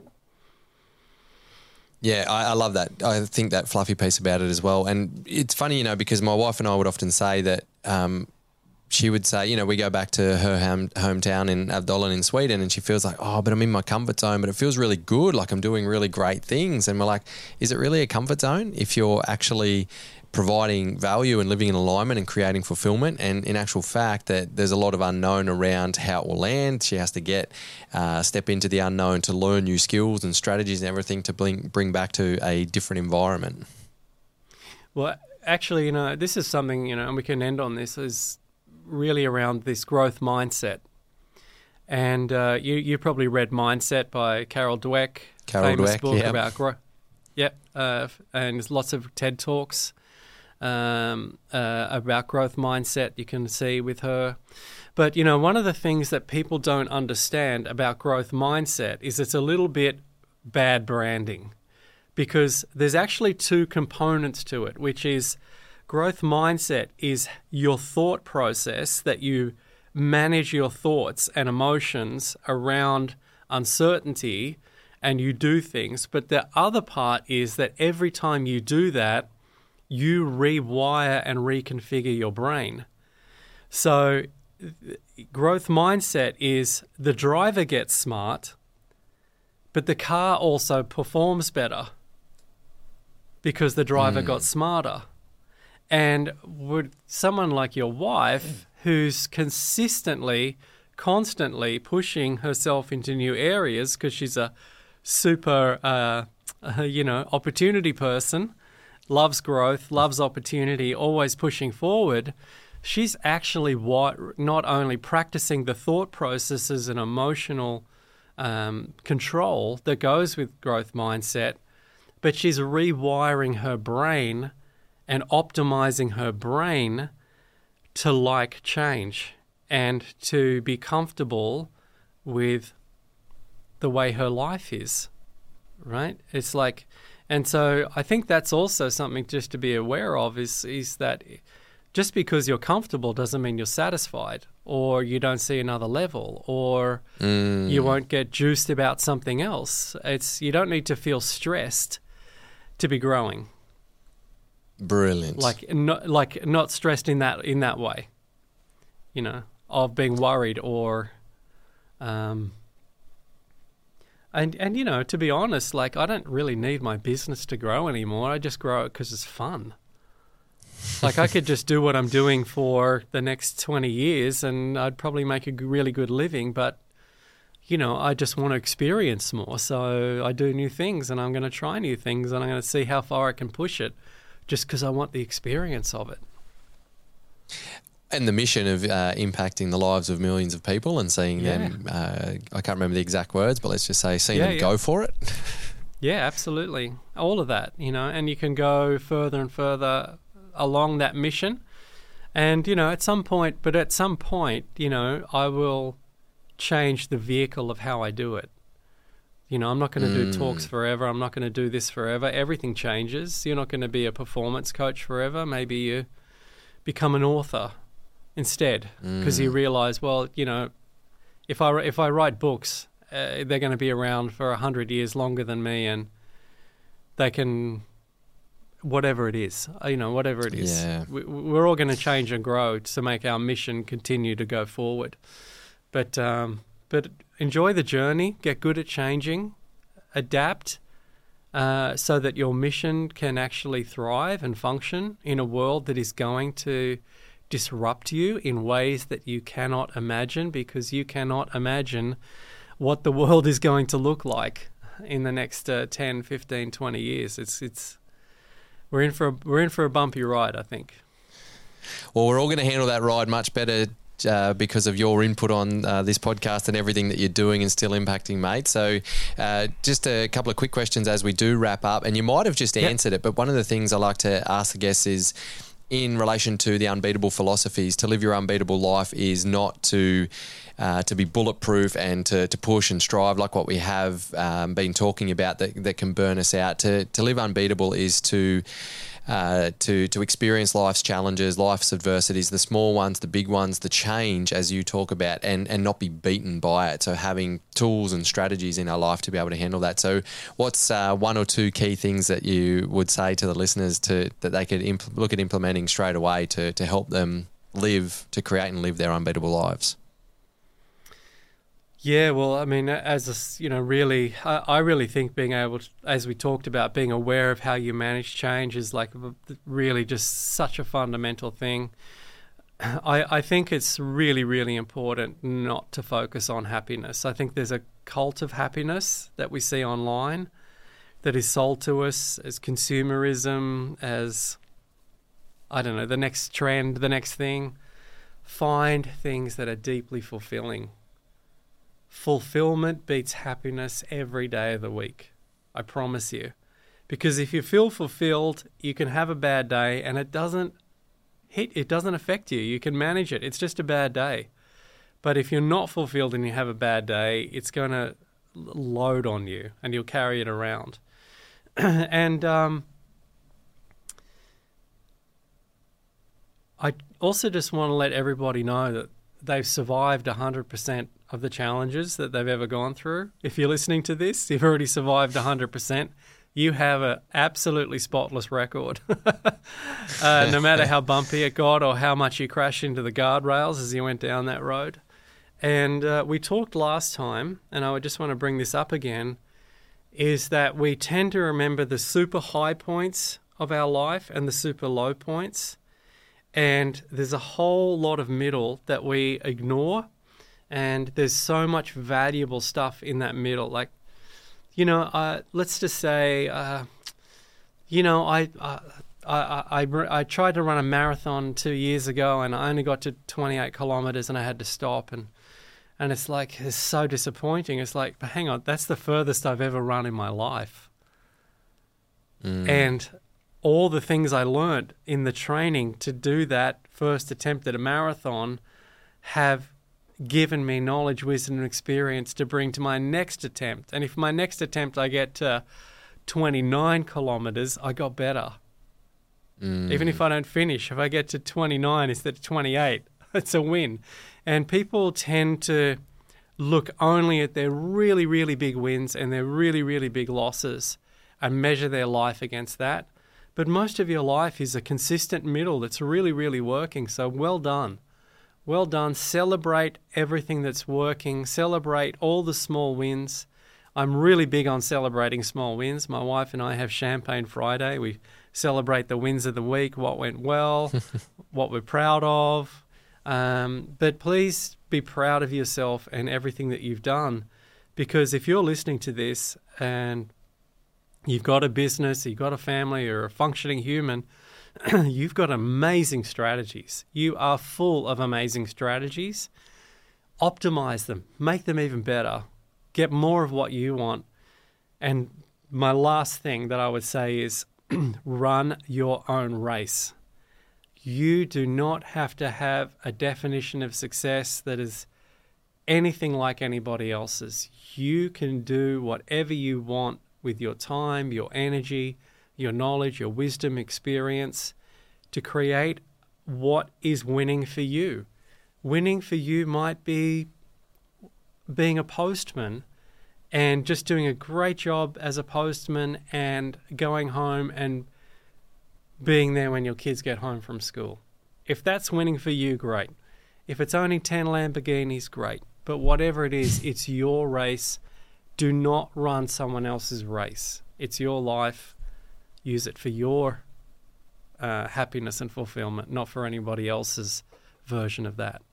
Yeah, I, I love that. I think that fluffy piece about it as well. And it's funny, you know, because my wife and I would often say that um, she would say, you know, we go back to her home, hometown in Avdollen in Sweden, and she feels like, oh, but I'm in my comfort zone, but it feels really good, like I'm doing really great things. And we're like, is it really a comfort zone if you're actually providing value and living in alignment and creating fulfillment? And in actual fact, that there's a lot of unknown around how it will land. She has to get uh, step into the unknown to learn new skills and strategies and everything to bring bring back to a different environment. Well, actually, you know, this is something, you know, and we can end on this, is really around this growth mindset. And uh, you you probably read Mindset by Carol Dweck, Carol famous Dweck, book yep. about growth. Yep, uh, and there's lots of TED Talks um, uh, about growth mindset you can see with her. But, you know, one of the things that people don't understand about growth mindset is it's a little bit bad branding, because there's actually two components to it, which is growth mindset is your thought process, that you manage your thoughts and emotions around uncertainty and you do things. But the other part is that every time you do that, you rewire and reconfigure your brain. So growth mindset is the driver gets smart, but the car also performs better because the driver mm. got smarter. And would someone like your wife, who's consistently, constantly pushing herself into new areas because she's a super, uh, uh, you know, opportunity person, loves growth, loves opportunity, always pushing forward, she's actually what, not only practicing the thought processes and emotional um, control that goes with growth mindset, but she's rewiring her brain and optimizing her brain to like change and to be comfortable with the way her life is, right? It's like, and so I think that's also something just to be aware of, is is that just because you're comfortable doesn't mean you're satisfied, or you don't see another level, or mm. you won't get juiced about something else. It's, you don't need to feel stressed to be growing. Brilliant. Like not like not stressed in that in that way. you know, of being worried or, um, and and you know, to be honest, like I don't really need my business to grow anymore. I just grow it because it's fun. Like I could just do what I'm doing for the next twenty years, and I'd probably make a g- really good living. But you know, I just want to experience more, so I do new things, and I'm going to try new things, and I'm going to see how far I can push it, just because I want the experience of it. And the mission of uh, impacting the lives of millions of people and seeing Yeah. them, uh, I can't remember the exact words, but let's just say seeing Yeah, them yeah. go for it. Yeah, absolutely. All of that, you know, and you can go further and further along that mission. And, you know, at some point, but at some point, you know, I will change the vehicle of how I do it. You know, I'm not going to do Mm. talks forever. I'm not going to do this forever. Everything changes. You're not going to be a performance coach forever. Maybe you become an author instead, because you realize, well, you know, if I if I write books, uh, they're going to be around for a hundred years longer than me, and they can, whatever it is, uh, you know, whatever it is, Yeah. we, we're all going to change and grow to make our mission continue to go forward. But um, but enjoy the journey, get good at changing, adapt, uh, so that your mission can actually thrive and function in a world that is going to disrupt you in ways that you cannot imagine, because you cannot imagine what the world is going to look like in the next uh, ten, fifteen, twenty years. It's it's we're in for a, we're in for a bumpy ride, I think. Well, we're all going to handle that ride much better uh, because of your input on uh, this podcast and everything that you're doing and still impacting, mate. So uh, just a couple of quick questions as we do wrap up. And you might have just Yep. answered it, but one of the things I like to ask the guests is, in relation to the unbeatable philosophies, to live your unbeatable life is not to uh, to be bulletproof and to, to push and strive like what we have um, been talking about that, that can burn us out. To to live unbeatable is to uh, to to experience life's challenges, life's adversities, the small ones, the big ones, the change as you talk about, and and not be beaten by it. So having tools and strategies in our life to be able to handle that. So what's uh, one or two key things that you would say to the listeners to that they could impl- look at implementing straight away to to help them live, to create and live their unbeatable lives? Yeah, well, I mean, as a, s- you know, really, I, I really think being able to, as we talked about, being aware of how you manage change is like really just such a fundamental thing. I, I think it's really, really important not to focus on happiness. I think there's a cult of happiness that we see online that is sold to us as consumerism, as, I don't know, the next trend, the next thing. Find things that are deeply fulfilling. Fulfillment beats happiness every day of the week. I promise you. Because if you feel fulfilled, you can have a bad day and it doesn't hit, it doesn't affect you. You can manage it. It's just a bad day. But if you're not fulfilled and you have a bad day, it's going to load on you and you'll carry it around. and um, I also just want to let everybody know that they've survived one hundred percent of the challenges that they've ever gone through. If you're listening to this, you've already survived one hundred percent. You have an absolutely spotless record. uh, no matter how bumpy it got or how much you crashed into the guardrails as you went down that road. And uh, we talked last time, and I would just want to bring this up again, is that we tend to remember the super high points of our life and the super low points. And there's a whole lot of middle that we ignore. And there's so much valuable stuff in that middle. Like, you know, uh, let's just say, uh, you know, I, uh, I, I, I, I tried to run a marathon two years ago and I only got to twenty-eight kilometers and I had to stop. And, and it's like, it's so disappointing. It's like, but hang on, that's the furthest I've ever run in my life. Mm. And all the things I learned in the training to do that first attempt at a marathon have given me knowledge, wisdom, and experience to bring to my next attempt. And if my next attempt I get to twenty-nine kilometers, I got better. Mm. Even if I don't finish, if I get to twenty-nine instead of twenty-eight, it's a win. And people tend to look only at their really, really big wins and their really, really big losses and measure their life against that. But most of your life is a consistent middle that's really, really working. So well done. Well done. Celebrate everything that's working. Celebrate all the small wins. I'm really big on celebrating small wins. My wife and I have Champagne Friday. We celebrate the wins of the week, what went well, what we're proud of. Um, but please be proud of yourself and everything that you've done, because if you're listening to this and you've got a business, you've got a family, you're a functioning human, you've got amazing strategies. You are full of amazing strategies. Optimize them. Make them even better. Get more of what you want. And my last thing that I would say is run your own race. You do not have to have a definition of success that is anything like anybody else's. You can do whatever you want with your time, your energy, your knowledge, your wisdom, experience to create what is winning for you. Winning for you might be being a postman and just doing a great job as a postman and going home and being there when your kids get home from school. If that's winning for you, great. If it's only ten Lamborghinis, great. But whatever it is, it's your race. Do not run someone else's race. It's your life. Use it for your uh, happiness and fulfillment, not for anybody else's version of that.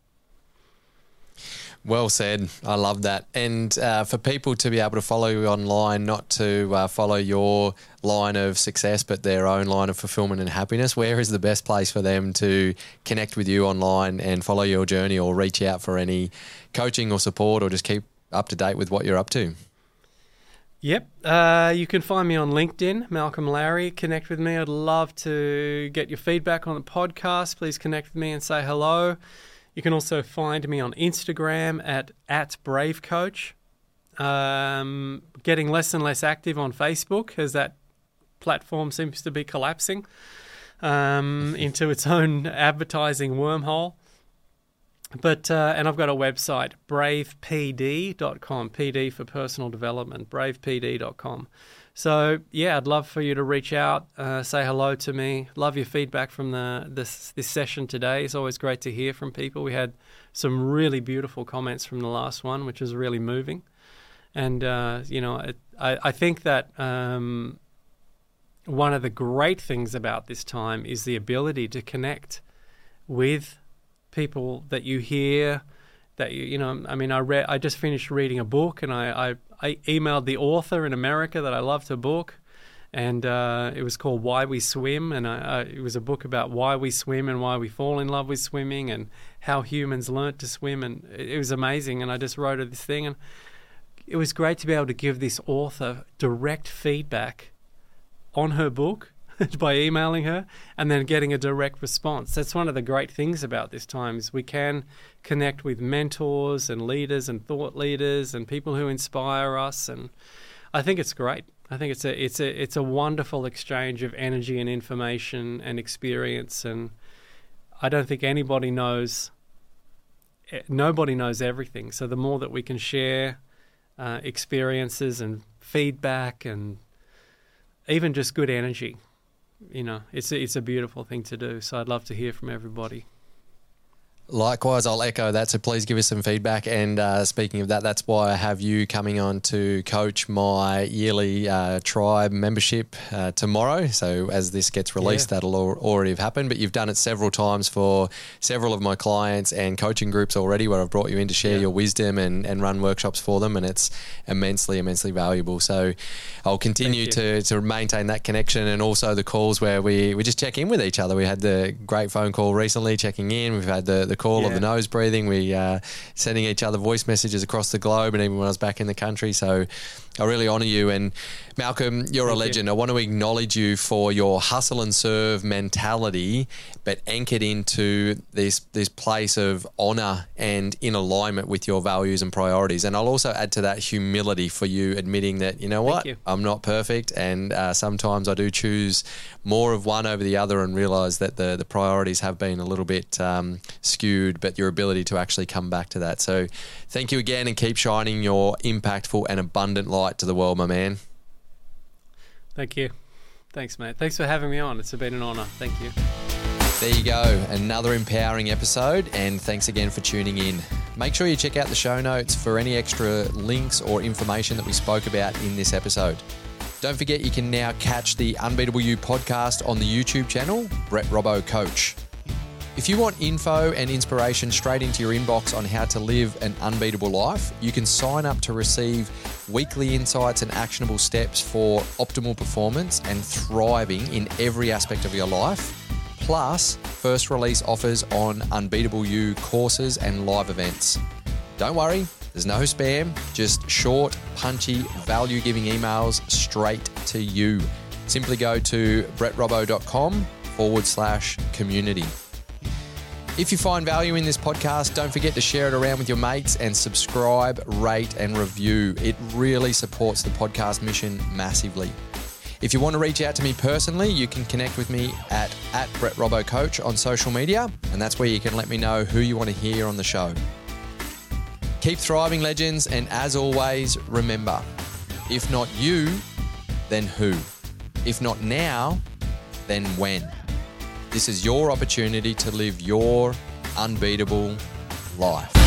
Well said. I love that. And uh, for people to be able to follow you online, not to uh, follow your line of success, but their own line of fulfillment and happiness, where is the best place for them to connect with you online and follow your journey, or reach out for any coaching or support, or just keep up to date with what you're up to? Yep. Uh, you can find me on LinkedIn, Malcolm Lowry. Connect with me. I'd love to get your feedback on the podcast. Please connect with me and say hello. You can also find me on Instagram at, at Brave Coach. Um, getting less and less active on Facebook as that platform seems to be collapsing um, into its own advertising wormhole. But uh, and I've got a website, brave p d dot com, P D for personal development, brave p d dot com. So, yeah, I'd love for you to reach out, uh, say hello to me. Love your feedback from the this this session today. It's always great to hear from people. We had some really beautiful comments from the last one, which was really moving. And, uh, you know, it, I, I think that um, one of the great things about this time is the ability to connect with people that you hear, that you, you know, I mean, I read, I just finished reading a book, and I, I, I emailed the author in America that I loved her book, and uh, it was called Why We Swim, and I, I, it was a book about why we swim and why we fall in love with swimming and how humans learnt to swim, and it, it was amazing. And I just wrote her this thing, and it was great to be able to give this author direct feedback on her book by emailing her and then getting a direct response. That's one of the great things about this time, is we can connect with mentors and leaders and thought leaders and people who inspire us, and I think it's great. I think it's a it's a it's a wonderful exchange of energy and information and experience, and I don't think anybody knows nobody knows everything. So the more that we can share uh, experiences and feedback and even just good energy, you know, it's a, it's a beautiful thing to do. So I'd love to hear from everybody. Likewise, I'll echo that. So please give us some feedback. And uh, speaking of that, that's why I have you coming on to coach my yearly uh, tribe membership uh, tomorrow. So as this gets released, yeah. that'll al- already have happened. But you've done it several times for several of my clients and coaching groups already, where I've brought you in to share yeah. your wisdom and, and run workshops for them. And it's immensely, immensely valuable. So I'll continue to, to maintain that connection, and also the calls where we, we just check in with each other. We had the great phone call recently, checking in. We've had the, the call yeah. of the nose breathing. We uh, sending each other voice messages across the globe, and even when I was back in the country. So I really honour you. And Malcolm, you're Thank a legend. You. I want to acknowledge you for your hustle and serve mentality, but anchored into this this place of honour and in alignment with your values and priorities. And I'll also add to that humility for you, admitting that, you know what, you. I'm not perfect, and uh, sometimes I do choose more of one over the other, and realise that the, the priorities have been a little bit um, skewed, but your ability to actually come back to that. So thank you again, and keep shining your impactful and abundant light to the world, my man. Thank you. Thanks, mate. Thanks for having me on. It's been an honour. Thank you. There you go, another empowering episode, and thanks again for tuning in. Make sure you check out the show notes for any extra links or information that we spoke about in this episode. Don't forget you can now catch the Unbeatable You podcast on the YouTube channel, Brett Robbo Coach. If you want info and inspiration straight into your inbox on how to live an unbeatable life, you can sign up to receive weekly insights and actionable steps for optimal performance and thriving in every aspect of your life. Plus, first release offers on Unbeatable You courses and live events. Don't worry, there's no spam, just short, punchy, value-giving emails straight to you. Simply go to brettrobbo.com forward slash community. If you find value in this podcast, don't forget to share it around with your mates and subscribe, rate, and review. It really supports the podcast mission massively. If you want to reach out to me personally, you can connect with me at, at Brett Robbo Coach on social media, and that's where you can let me know who you want to hear on the show. Keep thriving, legends, and as always, remember, if not you, then who? If not now, then when? This is your opportunity to live your unbeatable life.